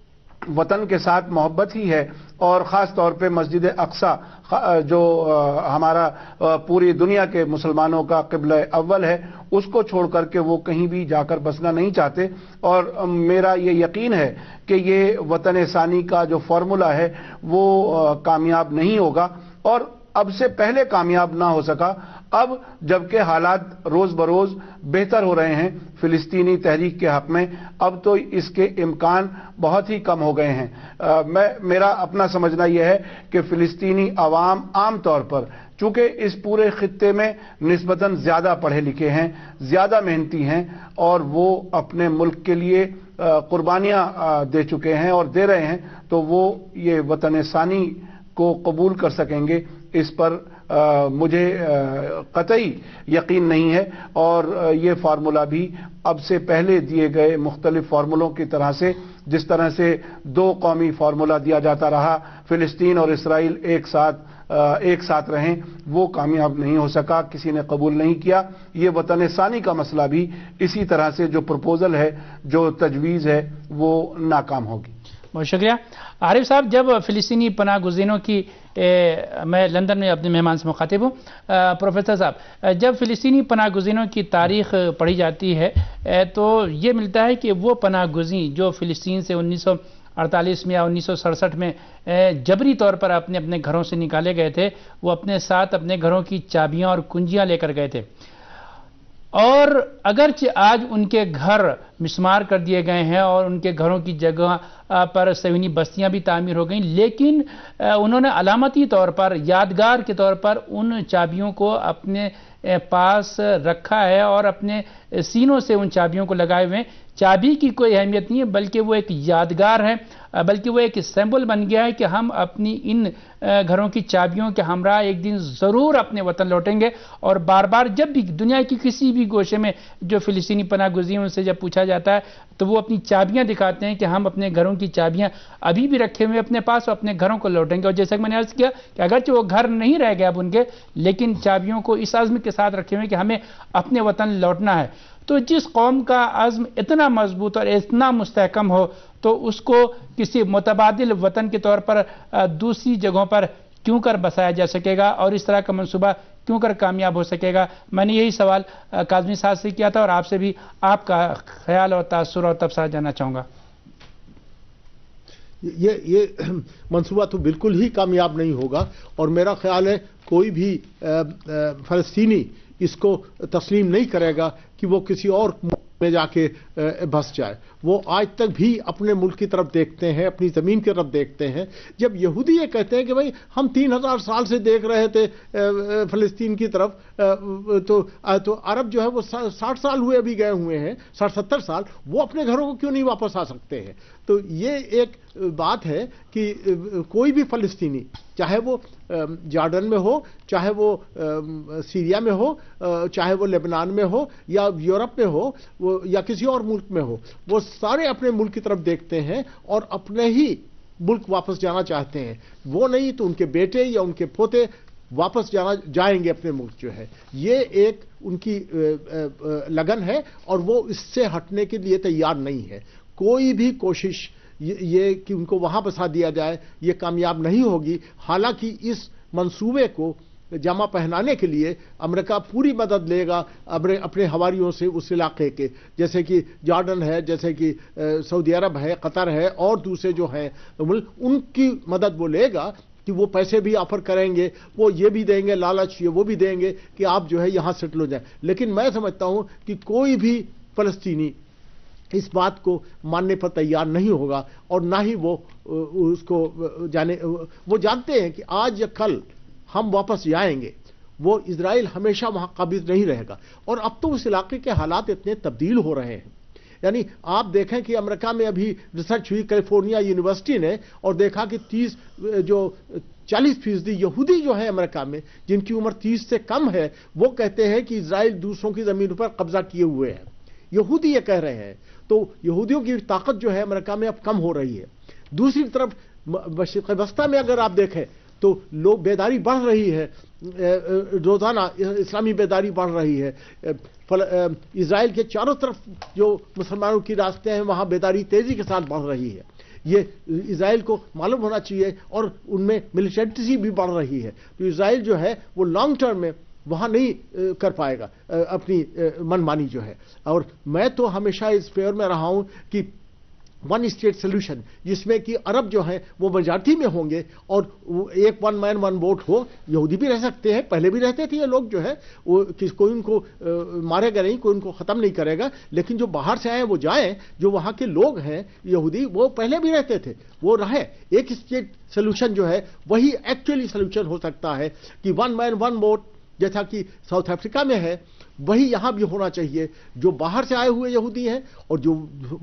وطن کے ساتھ محبت ہی ہے، اور خاص طور پہ مسجد اقصی جو ہمارا پوری دنیا کے مسلمانوں کا قبلہ اول ہے، اس کو چھوڑ کر کے وہ کہیں بھی جا کر بسنا نہیں چاہتے. اور میرا یہ یقین ہے کہ یہ وطن ثانی کا جو فارمولا ہے وہ کامیاب نہیں ہوگا، اور اب سے پہلے کامیاب نہ ہو سکا. اب جبکہ حالات روز بروز بہتر ہو رہے ہیں فلسطینی تحریک کے حق میں، اب تو اس کے امکان بہت ہی کم ہو گئے ہیں. میں میرا اپنا سمجھنا یہ ہے کہ فلسطینی عوام عام طور پر چونکہ اس پورے خطے میں نسبتاً زیادہ پڑھے لکھے ہیں، زیادہ محنتی ہیں، اور وہ اپنے ملک کے لیے قربانیاں دے چکے ہیں اور دے رہے ہیں، تو وہ یہ وطن ثانی کو قبول کر سکیں گے، اس پر آ, مجھے آ, قطعی یقین نہیں ہے. اور آ, یہ فارمولا بھی اب سے پہلے دیے گئے مختلف فارمولوں کی طرح سے، جس طرح سے دو قومی فارمولا دیا جاتا رہا، فلسطین اور اسرائیل ایک ساتھ آ, ایک ساتھ رہیں، وہ کامیاب نہیں ہو سکا، کسی نے قبول نہیں کیا. یہ وطن ثانی کا مسئلہ بھی اسی طرح سے جو پروپوزل ہے، جو تجویز ہے، وہ ناکام ہوگی. بہت شکریہ. عارف صاحب، جب فلسطینی پناہ گزینوں کی اے, میں لندن میں اپنے مہمان سے مخاطب ہوں. پروفیسر صاحب، جب فلسطینی پناہ گزینوں کی تاریخ پڑھی جاتی ہے تو یہ ملتا ہے کہ وہ پناہ گزین جو فلسطین سے انیس سو اڑتالیس میں یا انیس سو سڑسٹھ میں جبری طور پر اپنے اپنے گھروں سے نکالے گئے تھے، وہ اپنے ساتھ اپنے گھروں کی چابیاں اور کنجیاں لے کر گئے تھے. اور اگرچہ آج ان کے گھر مسمار کر دیے گئے ہیں اور ان کے گھروں کی جگہ پر صہیونی بستیاں بھی تعمیر ہو گئیں، لیکن انہوں نے علامتی طور پر، یادگار کے طور پر ان چابیوں کو اپنے پاس رکھا ہے اور اپنے سینوں سے ان چابیوں کو لگائے ہوئے ہیں۔ چابی کی کوئی اہمیت نہیں ہے، بلکہ وہ ایک یادگار ہے، بلکہ وہ ایک سمبل بن گیا ہے کہ ہم اپنی ان گھروں کی چابیوں کے ہمراہ ایک دن ضرور اپنے وطن لوٹیں گے۔ اور بار بار جب بھی دنیا کی کسی بھی گوشے میں جو فلسطینی پناہ گزین ان سے جب پوچھا جاتا ہے تو وہ اپنی چابیاں دکھاتے ہیں کہ ہم اپنے گھروں کی چابیاں ابھی بھی رکھے ہوئے اپنے پاس اور اپنے گھروں کو لوٹیں گے۔ اور جیسا کہ میں نے عرض کیا کہ اگرچہ وہ گھر نہیں رہ گیا اب ان کے، لیکن چابیوں کو اس عزم کے ساتھ رکھے ہوئے کہ ہمیں اپنے وطن لوٹنا ہے۔ تو جس قوم کا عزم اتنا مضبوط اور اتنا مستحکم ہو تو اس کو کسی متبادل وطن کے طور پر دوسری جگہوں پر کیوں کر بسایا جا سکے گا اور اس طرح کا منصوبہ کیوں کر کامیاب ہو سکے گا؟ میں نے یہی سوال کاظمی صاحب سے کیا تھا اور آپ سے بھی آپ کا خیال اور تاثر اور تبصرہ جاننا چاہوں گا۔ یہ یہ منصوبہ تو بالکل ہی کامیاب نہیں ہوگا، اور میرا خیال ہے کوئی بھی فلسطینی اس کو تسلیم نہیں کرے گا کہ وہ کسی اور ملک میں جا کے بس جائے۔ وہ آج تک بھی اپنے ملک کی طرف دیکھتے ہیں، اپنی زمین کی طرف دیکھتے ہیں۔ جب یہودی یہ کہتے ہیں کہ بھائی ہم تین ہزار سال سے دیکھ رہے تھے فلسطین کی طرف، تو تو عرب جو ہے وہ ساٹھ سال ہوئے ابھی گئے ہوئے ہیں، ساٹھ ستر سال، وہ اپنے گھروں کو کیوں نہیں واپس آ سکتے ہیں؟ تو یہ ایک بات ہے کہ کوئی بھی فلسطینی، چاہے وہ جارڈن میں ہو، چاہے وہ سیریا میں ہو، چاہے وہ لبنان میں ہو یا یورپ میں ہو یا کسی اور ملک میں ہو، وہ سارے اپنے ملک کی طرف دیکھتے ہیں اور اپنے ہی ملک واپس جانا چاہتے ہیں۔ وہ نہیں تو ان کے بیٹے یا ان کے پوتے واپس جانا جائیں گے اپنے ملک جو ہے۔ یہ ایک ان کی لگن ہے اور وہ اس سے ہٹنے کے لیے تیار نہیں ہے۔ کوئی بھی کوشش یہ کہ ان کو وہاں بسا دیا جائے یہ کامیاب نہیں ہوگی۔ حالانکہ اس منصوبے کو جامع پہنانے کے لیے امریکہ پوری مدد لے گا اپنے حواریوں سے اس علاقے کے، جیسے کہ جارڈن ہے، جیسے کہ سعودی عرب ہے، قطر ہے اور دوسرے جو ہیں ان کی مدد وہ لے گا کہ وہ پیسے بھی آفر کریں گے، وہ یہ بھی دیں گے، لالچ یہ وہ بھی دیں گے کہ آپ جو ہے یہاں سیٹل ہو جائیں۔ لیکن میں سمجھتا ہوں کہ کوئی بھی فلسطینی اس بات کو ماننے پر تیار نہیں ہوگا، اور نہ ہی وہ اس کو جانے، وہ جانتے ہیں کہ آج یا کل ہم واپس جائیں گے، وہ اسرائیل ہمیشہ وہاں قابض نہیں رہے گا۔ اور اب تو اس علاقے کے حالات اتنے تبدیل ہو رہے ہیں، یعنی آپ دیکھیں کہ امریکہ میں ابھی ریسرچ ہوئی کیلیفورنیا یونیورسٹی نے، اور دیکھا کہ تیس جو چالیس فیصدی یہودی جو ہیں امریکہ میں جن کی عمر تیس سے کم ہے، وہ کہتے ہیں کہ اسرائیل دوسروں کی زمین پر قبضہ کیے ہوئے ہیں۔ یہودی یہ کہہ رہے ہیں۔ تو یہودیوں کی طاقت جو ہے امریکہ میں اب کم ہو رہی ہے۔ دوسری طرف مشرق وسطیٰ میں اگر آپ دیکھیں تو لوگ بیداری بڑھ رہی ہے، روزانہ اسلامی بیداری بڑھ رہی ہے۔ اسرائیل کے چاروں طرف جو مسلمانوں کی راستے ہیں وہاں بیداری تیزی کے ساتھ بڑھ رہی ہے۔ یہ اسرائیل کو معلوم ہونا چاہیے، اور ان میں ملیٹنسی بھی بڑھ رہی ہے۔ تو اسرائیل جو ہے وہ لانگ ٹرم میں وہاں نہیں کر پائے گا اپنی من مانی جو ہے۔ اور میں تو ہمیشہ اس فیور میں رہا ہوں کہ ون اسٹیٹ سولوشن، جس میں کہ عرب جو ہیں وہ میجارٹی میں ہوں گے اور ایک ون مین ون ووٹ ہو۔ یہودی بھی رہ سکتے ہیں، پہلے بھی رہتے تھے یہ لوگ جو ہے، وہ کوئی ان کو مارے گا نہیں، کوئی ان کو ختم نہیں کرے گا، لیکن جو باہر سے آئے وہ جائیں۔ جو وہاں کے لوگ ہیں یہودی وہ پہلے بھی رہتے تھے، وہ رہے۔ ایک اسٹیٹ سولوشن جو ہے وہی ایکچولی سولوشن ہو سکتا ہے کہ ون مین ون ووٹ جیسا کہ ساؤتھ افریقہ میں ہے وہی یہاں بھی ہونا چاہیے۔ جو باہر سے آئے ہوئے یہودی ہیں اور جو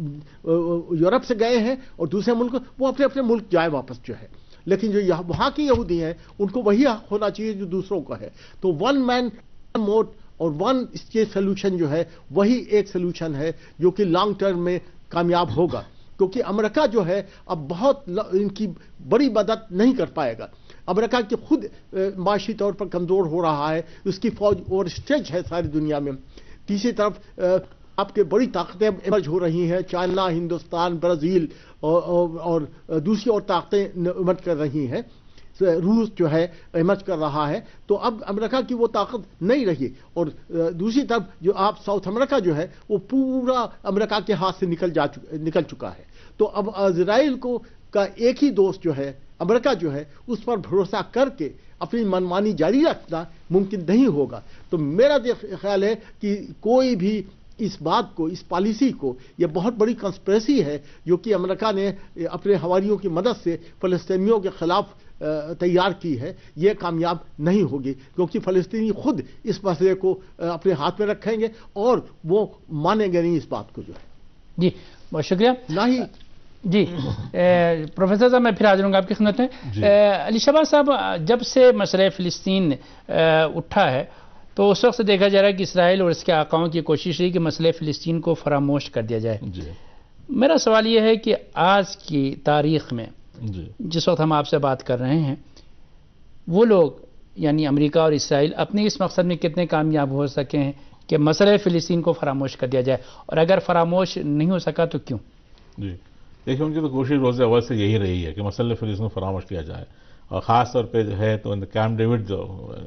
یورپ سے گئے ہیں اور دوسرے ملک، وہ اپنے اپنے ملک جائے واپس جو ہے، لیکن جو وہاں کی یہودی ہیں ان کو وہی ہونا چاہیے جو دوسروں کا ہے۔ تو ون مین ون ووٹ اور ون اسٹیٹ سولوشن جو ہے وہی ایک سولوشن ہے جو کہ لانگ ٹرم میں کامیاب ہوگا، کیونکہ امریکہ جو ہے اب بہت ان کی بڑی مدد نہیں کر پائے گا۔ امریکہ کی خود معاشی طور پر کمزور ہو رہا ہے، اس کی فوج اوور اسٹریچ ہے ساری دنیا میں۔ تیسری طرف آپ کے بڑی طاقتیں ایمرج ہو رہی ہیں، چائنا، ہندوستان، برازیل اور دوسری اور طاقتیں ایمرج کر رہی ہیں، روس جو ہے ایمرج کر رہا ہے۔ تو اب امریکہ کی وہ طاقت نہیں رہی، اور دوسری طرف جو آپ ساؤتھ امریکہ جو ہے وہ پورا امریکہ کے ہاتھ سے نکل جا نکل چکا ہے۔ تو اب اسرائیل کو کا ایک ہی دوست جو ہے امریکہ جو ہے اس پر بھروسہ کر کے اپنی منمانی جاری رکھنا ممکن نہیں ہوگا. تو میرا خیال ہے کہ کوئی بھی اس بات کو، اس پالیسی کو، یہ بہت بڑی کنسپریسی ہے جو کہ امریکہ نے اپنے حواریوں کی مدد سے فلسطینیوں کے خلاف تیار کی ہے، یہ کامیاب نہیں ہوگی، کیونکہ فلسطینی خود اس مسئلے کو اپنے ہاتھ میں رکھیں گے اور وہ مانیں گے نہیں اس بات کو جو ہے. جی بہت شکریہ. نہ ہی جی پروفیسر صاحب میں پھر حاضر ہوں گا آپ کی خدمت میں. علی شہباز صاحب، جب سے مسئلہ فلسطین اٹھا ہے تو اس وقت سے دیکھا جا رہا ہے کہ اسرائیل اور اس کے آقاؤں کی کوشش رہی کہ مسئلہ فلسطین کو فراموش کر دیا جائے. جی میرا سوال یہ ہے کہ آج کی تاریخ میں جی جس وقت ہم آپ سے بات کر رہے ہیں، وہ لوگ یعنی امریکہ اور اسرائیل اپنے اس مقصد میں کتنے کامیاب ہو سکے ہیں کہ مسئلہ فلسطین کو فراموش کر دیا جائے، اور اگر فراموش نہیں ہو سکا تو کیوں؟ جی دیکھیں، ان کی تو کوشش روز اول سے یہی رہی ہے کہ مسئلہ فلسطین کو فراموش کیا جائے، اور خاص طور پہ جو ہے تو کیمپ ڈیوڈ جو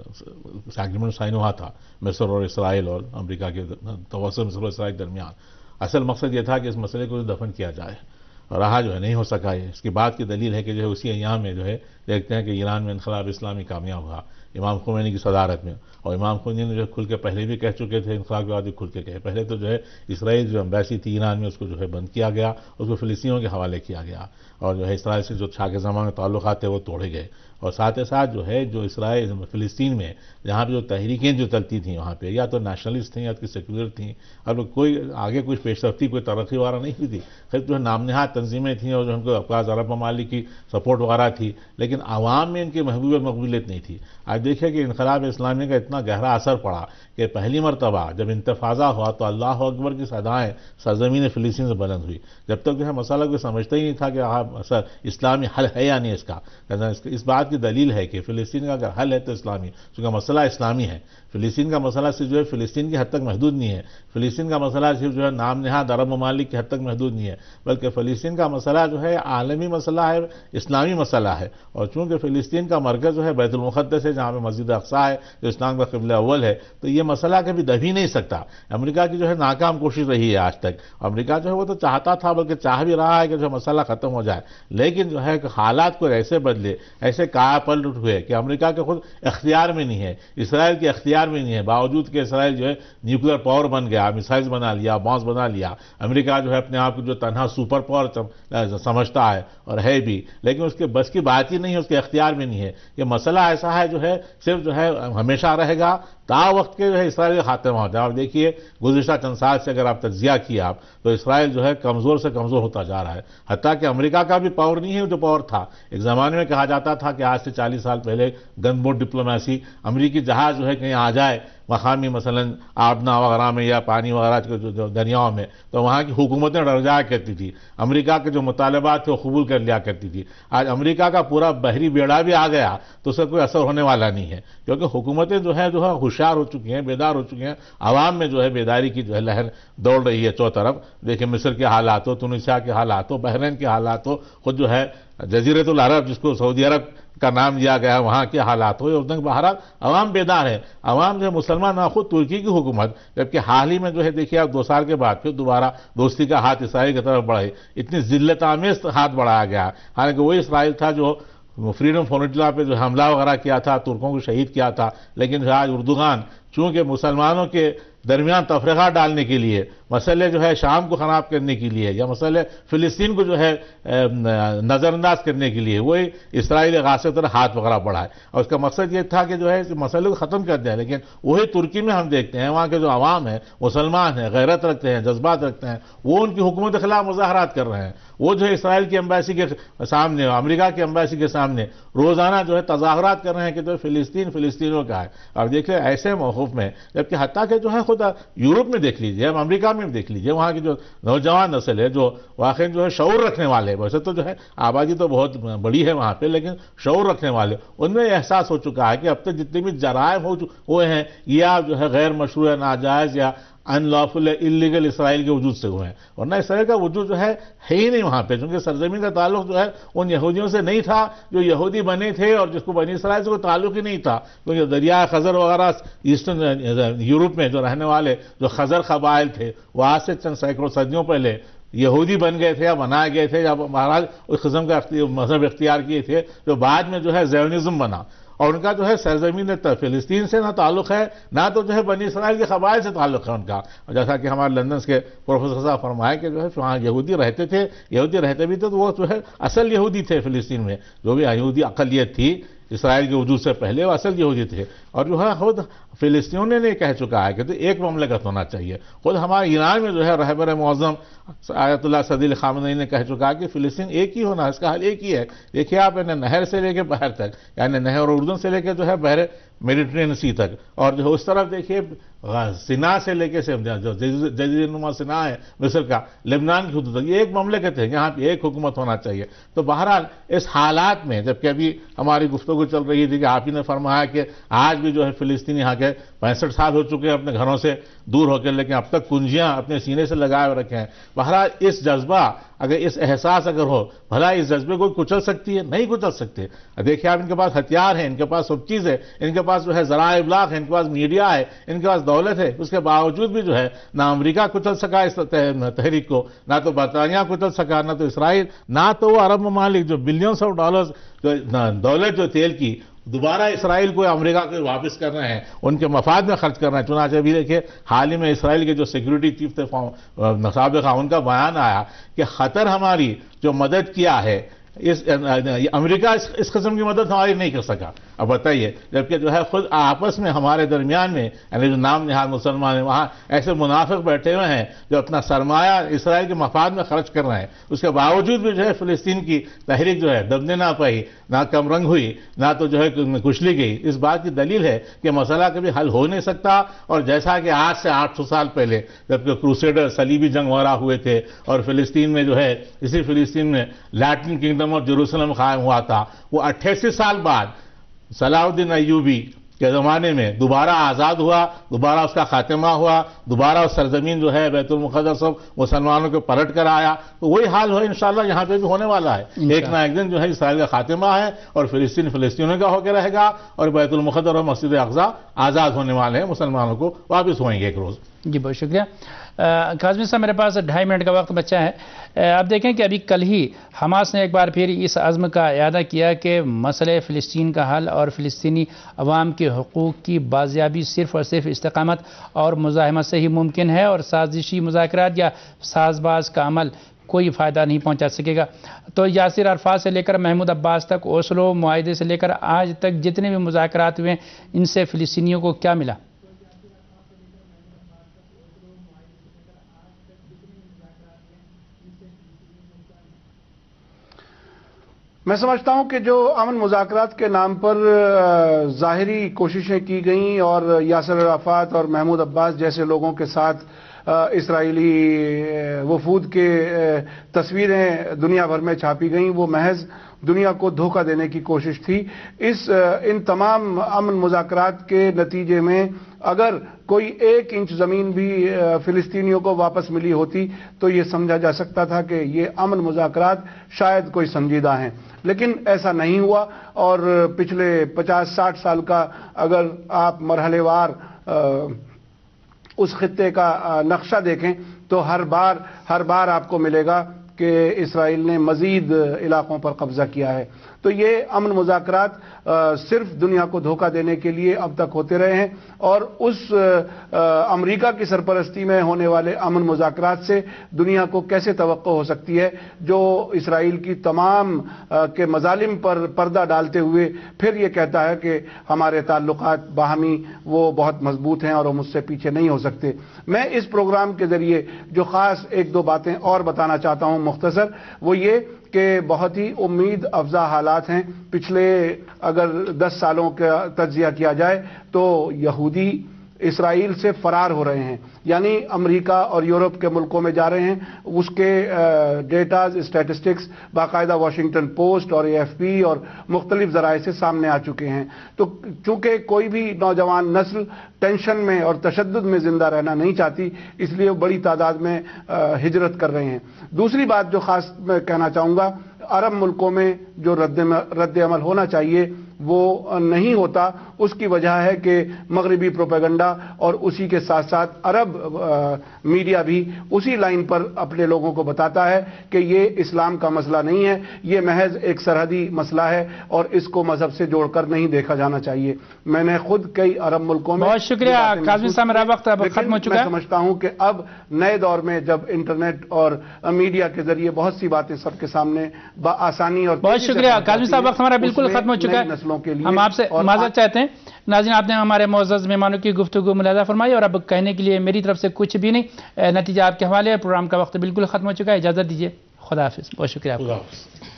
ایگریمنٹ سائن ہوا تھا مصر اور اسرائیل اور امریکہ کے توسط مصر اور اسرائیل کے درمیان، اصل مقصد یہ تھا کہ اس مسئلے کو دفن کیا جائے، اور رہا جو ہے نہیں ہو سکا. ہے اس کی بات کی دلیل ہے کہ جو ہے اسی ایام میں جو ہے دیکھتے ہیں کہ ایران میں انقلاب اسلامی کامیاب ہوا امام خمینی کی صدارت میں، اور امام خمینی نے جو کھل کے پہلے بھی کہہ چکے تھے، انقلاب کے بعد بھی کھل کے کہے. پہلے تو جو ہے اسرائیل جو امبیسی تھی ایران میں اس کو جو ہے بند کیا گیا، اس کو فلسطینیوں کے حوالے کیا گیا، اور جو ہے اسرائیل سے جو چھا کے زمانے میں تعلقات تھے وہ توڑے گئے. اور ساتھ ہی ساتھ جو ہے جو اسرائیل فلسطین میں جہاں پہ جو تحریکیں جو چلتی تھیں وہاں پہ یا تو نیشنلسٹ تھیں یا کہ سیکولر تھیں، اب کوئی آگے کوئی پیش رفتی کوئی ترقی وغیرہ نہیں ہوئی تھی، خیر جو ہے نام نہاد تنظیمیں تھیں اور جو ان کو افغان عرب ممالک کی سپورٹ وغیرہ تھی، لیکن عوام میں ان کی محبوبیت مقبولیت نہیں تھی. آج دیکھیں کہ انقلاب اسلامی کا اتنا گہرا اثر پڑا کہ پہلی مرتبہ جب انتفاضہ ہوا تو اللہ اکبر کی صدائیں سرزمین فلسطین سے بلند ہوئی. جب تک جو ہے مسئلہ کوئی سمجھتا ہی نہیں تھا کہ اثر اسلامی حل ہے یا نہیں اس کا. اس بات کی دلیل ہے کہ فلسطین کا اگر حل ہے تو اسلامی، چونکہ مسئلہ اسلامی ہے. فلسطین کا مسئلہ صرف جو ہے فلسطین کی حد تک محدود نہیں ہے، فلسطین کا مسئلہ صرف جو ہے نام نہاد عرب ممالک کی حد تک محدود نہیں ہے، بلکہ فلسطین کا مسئلہ جو ہے عالمی مسئلہ ہے، اسلامی مسئلہ ہے. اور چونکہ فلسطین کا مرکز جو ہے بیت المقدس ہے جہاں پہ مسجد اقصیٰ ہے جو اسلام کا قبلہ اول ہے، تو یہ مسئلہ کبھی دب ہی نہیں سکتا. امریکہ کی جو ہے ناکام کوشش رہی ہے آج تک. امریکہ جو ہے وہ تو چاہتا تھا بلکہ چاہ بھی رہا ہے کہ جو مسئلہ ختم ہو جائے، لیکن جو ہے کہ حالات کو ایسے بدلے، ایسے کایا پلٹ ہوئے کہ امریکہ کے خود اختیار میں نہیں ہے، اسرائیل کے اختیار میں نہیں ہے، باوجود کہ اسرائیل جو ہے نیوکلیر پاور بن گیا، میسائلز بنا لیا، بامز بنا لیا. امریکہ جو ہے اپنے آپ کو جو تنہا سپر پاور سمجھتا ہے اور ہے بھی، لیکن اس کے بس کی بات ہی نہیں ہے، اس کے اختیار میں نہیں ہے. یہ مسئلہ ایسا ہے جو ہے صرف جو ہے ہمیشہ رہے گا تا وقت کے جو ہے اسرائیل کا خاتمہ ہوتا ہے. اور دیکھیے گزشتہ چند سال سے اگر آپ تجزیہ کیا آپ تو اسرائیل جو ہے کمزور سے کمزور ہوتا جا رہا ہے، حتیٰ کہ امریکہ کا بھی پاور نہیں ہے جو پاور تھا. ایک زمانے میں کہا جاتا تھا کہ آج سے چالیس سال پہلے گن بوٹ ڈپلومیسی، امریکی جہاز جو ہے کہیں آ جائے مقامی مثلا آبنا وغیرہ میں یا پانی وغیرہ کے جو دریاؤں میں، تو وہاں کی حکومتیں ڈر جایا کرتی تھی، امریکہ کے جو مطالبات تھے وہ قبول کر لیا کرتی تھی. آج امریکہ کا پورا بحری بیڑا بھی آ گیا تو اس کا کوئی اثر ہونے والا نہیں ہے، کیونکہ حکومتیں جو ہے جو ہے ہوشیار ہو چکی ہیں، بیدار ہو چکی ہیں. عوام میں جو ہے بیداری کی جو ہے لہر دوڑ رہی ہے چو طرف. دیکھیں مصر کے حالات ہو، تونسیہ کے حالات ہو، بحرین کے حالات ہو، خود جو ہے جزیرۃ العرب جس کو سعودی عرب کا نام دیا گیا وہاں کے حالات ہو، اردن کے بہرحال عوام بیدار ہے. عوام جو ہے مسلمان نہ خود ترکی کی حکومت، جبکہ حال ہی میں جو ہے دیکھیے اب دو سال کے بعد پھر دوبارہ دوستی کا ہاتھ اسرائیل کی طرف بڑھے، اتنی ذلت آمیز ہاتھ بڑھایا گیا. حالانکہ وہی اسرائیل تھا جو فریڈم فونٹلا پہ جو حملہ وغیرہ کیا تھا، ترکوں کو شہید کیا تھا. لیکن آج اردوغان چونکہ مسلمانوں کے درمیان تفرقہ ڈالنے کے لیے، مسئلے جو ہے شام کو خراب کرنے کے لیے یا مسئلے فلسطین کو جو ہے نظر انداز کرنے کے لیے وہی اسرائیل غاصب طرح ہاتھ وغیرہ بڑھائے. اور اس کا مقصد یہ تھا کہ جو ہے مسئلے کو ختم کر دیں. لیکن وہی ترکی میں ہم دیکھتے ہیں وہاں کے جو عوام ہیں، مسلمان ہیں، غیرت رکھتے ہیں، جذبات رکھتے ہیں، وہ ان کی حکومت کے خلاف مظاہرات کر رہے ہیں. وہ جو ہے اسرائیل کی امبیسی کے سامنے، امریکہ کی امبیسی کے سامنے روزانہ جو ہے تظاہرات کر رہے ہیں کہ جو فلسطین فلسطینیوں کا ہے. اور دیکھیں ایسے موقف میں، جبکہ حتیٰ کہ جو ہے خود یورپ میں دیکھ لیجیے، اب امریکہ میں دیکھ لیجیے، وہاں کی جو نوجوان نسل ہے جو واقعی جو ہے شعور رکھنے والے، ویسے تو جو ہے آبادی تو بہت بڑی ہے وہاں پہ، لیکن شعور رکھنے والے، ان میں احساس ہو چکا ہے کہ اب تک جتنے بھی جرائم ہوئے ہیں یا جو ہے غیر مشروع، ناجائز یا ان لافل اللیگل اسرائیل کے وجود سے ہوئے ہیں. ورنہ اسرائیل کا وجود جو ہے ہے ہی نہیں وہاں پہ، چونکہ سرزمین کا تعلق جو ہے ان یہودیوں سے نہیں تھا جو یہودی بنے تھے اور جس کو بنی اسرائیل سے کوئی تعلق ہی نہیں تھا. کیونکہ دریائے خزر وغیرہ ایسٹرن یورپ میں جو رہنے والے جو خزر قبائل تھے وہ آج سے چند سینکڑوں صدیوں پہلے یہودی بن گئے تھے یا بنائے گئے تھے یا مہاراج اس قسم کا مذہب اختیار کیے تھے جو بعد میں جو ہے زیونزم بنا، اور ان کا جو ہے سرزمین فلسطین سے نہ تعلق ہے نہ تو جو ہے بنی اسرائیل کے قبائل سے تعلق ہے ان کا، جیسا کہ ہمارے لندن کے پروفیسر صاحب فرمائے کہ جو ہے وہاں یہودی رہتے تھے، یہودی رہتے بھی تھے تو وہ جو ہے اصل یہودی تھے فلسطین میں، جو بھی یہودی اقلیت تھی اسرائیل کے وجود سے پہلے وہ اصل یہودی تھے، اور جو ہے خود فلسطینیوں نے کہہ چکا ہے کہ تو ایک مملکت ہونا چاہیے، خود ہمارے ایران میں جو ہے رہبر معظم آیت اللہ سعد علی خامنئی نے کہہ چکا کہ فلسطین ایک ہی ہونا، اس کا حل ایک ہی ہے۔ دیکھیے آپ انہیں نہر سے لے کے بحر تک، یعنی نہر اردن سے لے کے جو ہے بحر میڈیٹرینین سی تک، اور جو اس طرف دیکھیے سینا سے لے کے جو جزیرہ نما سینا ہے مصر کا، لبنان کی حدود تک، یہ ایک مملکت ہے، یہاں پہ ایک حکومت ہونا چاہیے۔ تو بہرحال اس حالات میں جبکہ ابھی ہماری گفتگو چل رہی تھی کہ آپ ہی نے فرمایا کہ آج بھی جو ہے فلسطین یہاں کے پینسٹھ سال ہو چکے ہیں اپنے گھروں سے دور ہو کے، لیکن اب تک کنجیاں اپنے سینے سے لگائے ہوئے رکھے ہیں۔ بہرحال اس جذبہ اگر اس احساس اگر ہو، بھلا اس جذبے کو کچل سکتی ہے؟ نہیں کچل سکتے۔ دیکھیے آپ ان کے پاس ہتھیار ہیں، ان کے پاس سب چیز ہے، ان کے پاس جو ہے ذرائع ابلاغ ہے، ان کے پاس میڈیا ہے، ان کے پاس دولت ہے، اس کے باوجود بھی جو ہے نہ امریکہ کچل سکا اس تحریک کو، نہ تو برطانیہ کچل سکا، نہ تو اسرائیل، نہ تو وہ عرب ممالک جو بلینز آف ڈالرز دولت جو تیل کی دوبارہ اسرائیل کو امریکہ کو واپس کر رہے ہیں، ان کے مفاد میں خرچ کر رہے ہیں۔ چنانچہ بھی دیکھیں حال ہی میں اسرائیل کے جو سیکیورٹی چیف تھے سابقہ، ان کا بیان آیا کہ قطر ہماری جو مدد کیا ہے، اس امریکہ اس اس قسم کی مدد ہماری نہیں کر سکا۔ اب بتائیے، جبکہ جو ہے خود آپس میں ہمارے درمیان میں یعنی جو نام نہاد مسلمان ہیں وہاں ایسے منافق بیٹھے ہوئے ہیں جو اپنا سرمایہ اسرائیل کے مفاد میں خرچ کر رہے ہیں، اس کے باوجود بھی جو ہے فلسطین کی تحریک جو ہے دبنے نہ پائی، نہ کم رنگ ہوئی، نہ تو جو ہے کچلی گئی۔ اس بات کی دلیل ہے کہ مسئلہ کبھی حل ہو نہیں سکتا، اور جیسا کہ آج سے آٹھ سو سال پہلے جبکہ کروسیڈر صلیبی جنگ وغیرہ ہوئے تھے اور فلسطین میں جو ہے اسی فلسطین میں لیٹن کنگڈم اور جیروسلم قائم ہوا تھا، وہ اٹھاسی سال بعد صلاح الدین ایوبی کے زمانے میں دوبارہ آزاد ہوا، دوبارہ اس کا خاتمہ ہوا، دوبارہ اس سرزمین جو ہے بیت المقدس مسلمانوں کو پلٹ کر آیا۔ تو وہی حال ہو انشاءاللہ یہاں پہ بھی ہونے والا ہے، ایک نہ ایک دن جو ہے اسرائیل کا خاتمہ ہے اور فلسطین فلسطینیوں کا ہو کے رہے گا، اور بیت المقدس اور مسجد اقصی آزاد ہونے والے ہیں، مسلمانوں کو واپس ہوئیں گے ایک روز۔ جی بہت شکریہ کاظمی صاحب، میرے پاس ڈھائی منٹ کا وقت بچا ہے۔ اب دیکھیں کہ ابھی کل ہی حماس نے ایک بار پھر اس عزم کا اعادہ کیا کہ مسئلہ فلسطین کا حل اور فلسطینی عوام کے حقوق کی بازیابی صرف اور صرف استقامت اور مزاحمت سے ہی ممکن ہے، اور سازشی مذاکرات یا ساز باز کا عمل کوئی فائدہ نہیں پہنچا سکے گا۔ تو یاسر عرفات سے لے کر محمود عباس تک، اوسلو معاہدے سے لے کر آج تک جتنے بھی مذاکرات ہوئے ان سے فلسطینیوں کو کیا ملا؟ میں سمجھتا ہوں کہ جو امن مذاکرات کے نام پر ظاہری کوششیں کی گئیں اور یاسر عرفات اور محمود عباس جیسے لوگوں کے ساتھ اسرائیلی وفود کے تصویریں دنیا بھر میں چھاپی گئیں، وہ محض دنیا کو دھوکہ دینے کی کوشش تھی۔ اس ان تمام امن مذاکرات کے نتیجے میں اگر کوئی ایک انچ زمین بھی فلسطینیوں کو واپس ملی ہوتی تو یہ سمجھا جا سکتا تھا کہ یہ امن مذاکرات شاید کوئی سنجیدہ ہیں، لیکن ایسا نہیں ہوا۔ اور پچھلے پچاس ساٹھ سال کا اگر آپ مرحلے وار اس خطے کا نقشہ دیکھیں تو ہر بار ہر بار آپ کو ملے گا کہ اسرائیل نے مزید علاقوں پر قبضہ کیا ہے۔ تو یہ امن مذاکرات صرف دنیا کو دھوکہ دینے کے لیے اب تک ہوتے رہے ہیں، اور اس امریکہ کی سرپرستی میں ہونے والے امن مذاکرات سے دنیا کو کیسے توقع ہو سکتی ہے جو اسرائیل کی تمام کے مظالم پر پردہ ڈالتے ہوئے پھر یہ کہتا ہے کہ ہمارے تعلقات باہمی وہ بہت مضبوط ہیں اور ہم اس سے پیچھے نہیں ہو سکتے۔ میں اس پروگرام کے ذریعے جو خاص ایک دو باتیں اور بتانا چاہتا ہوں مختصر، وہ یہ کہ بہت ہی امید افزا حالات ہیں۔ پچھلے اگر دس سالوں کا تجزیہ کیا جائے تو یہودی اسرائیل سے فرار ہو رہے ہیں، یعنی امریکہ اور یورپ کے ملکوں میں جا رہے ہیں۔ اس کے ڈیٹاز اسٹیٹسٹکس باقاعدہ واشنگٹن پوسٹ اور اے ایف پی اور مختلف ذرائع سے سامنے آ چکے ہیں۔ تو چونکہ کوئی بھی نوجوان نسل ٹینشن میں اور تشدد میں زندہ رہنا نہیں چاہتی، اس لیے وہ بڑی تعداد میں ہجرت کر رہے ہیں۔ دوسری بات جو خاص میں کہنا چاہوں گا، عرب ملکوں میں جو رد رد عمل ہونا چاہیے وہ نہیں ہوتا، اس کی وجہ ہے کہ مغربی پروپیگنڈا اور اسی کے ساتھ ساتھ عرب میڈیا بھی اسی لائن پر اپنے لوگوں کو بتاتا ہے کہ یہ اسلام کا مسئلہ نہیں ہے، یہ محض ایک سرحدی مسئلہ ہے اور اس کو مذہب سے جوڑ کر نہیں دیکھا جانا چاہیے۔ میں نے خود کئی عرب ملکوں میں بہت شکریہ کاظمی صاحب، میرا وقت اب ختم ہو چکا ہے۔ میں سمجھتا ہوں کہ اب نئے دور میں جب انٹرنیٹ اور میڈیا کے ذریعے بہت سی باتیں سب کے سامنے بآسانی اور بہت شکریہ کاظمی صاحب، وقت ہمارا بالکل ختم ہو چکا ہے۔ ہم آپ سے معذرت چاہتے ہیں۔ ناظرین، آپ نے ہمارے معزز مہمانوں کی گفتگو ملاحظہ فرمائی، اور اب کہنے کے لیے میری طرف سے کچھ بھی نہیں، نتیجہ آپ کے حوالے ہے۔ پروگرام کا وقت بالکل ختم ہو چکا ہے، اجازت دیجیے، خدا حافظ، بہت شکریہ آپ کا۔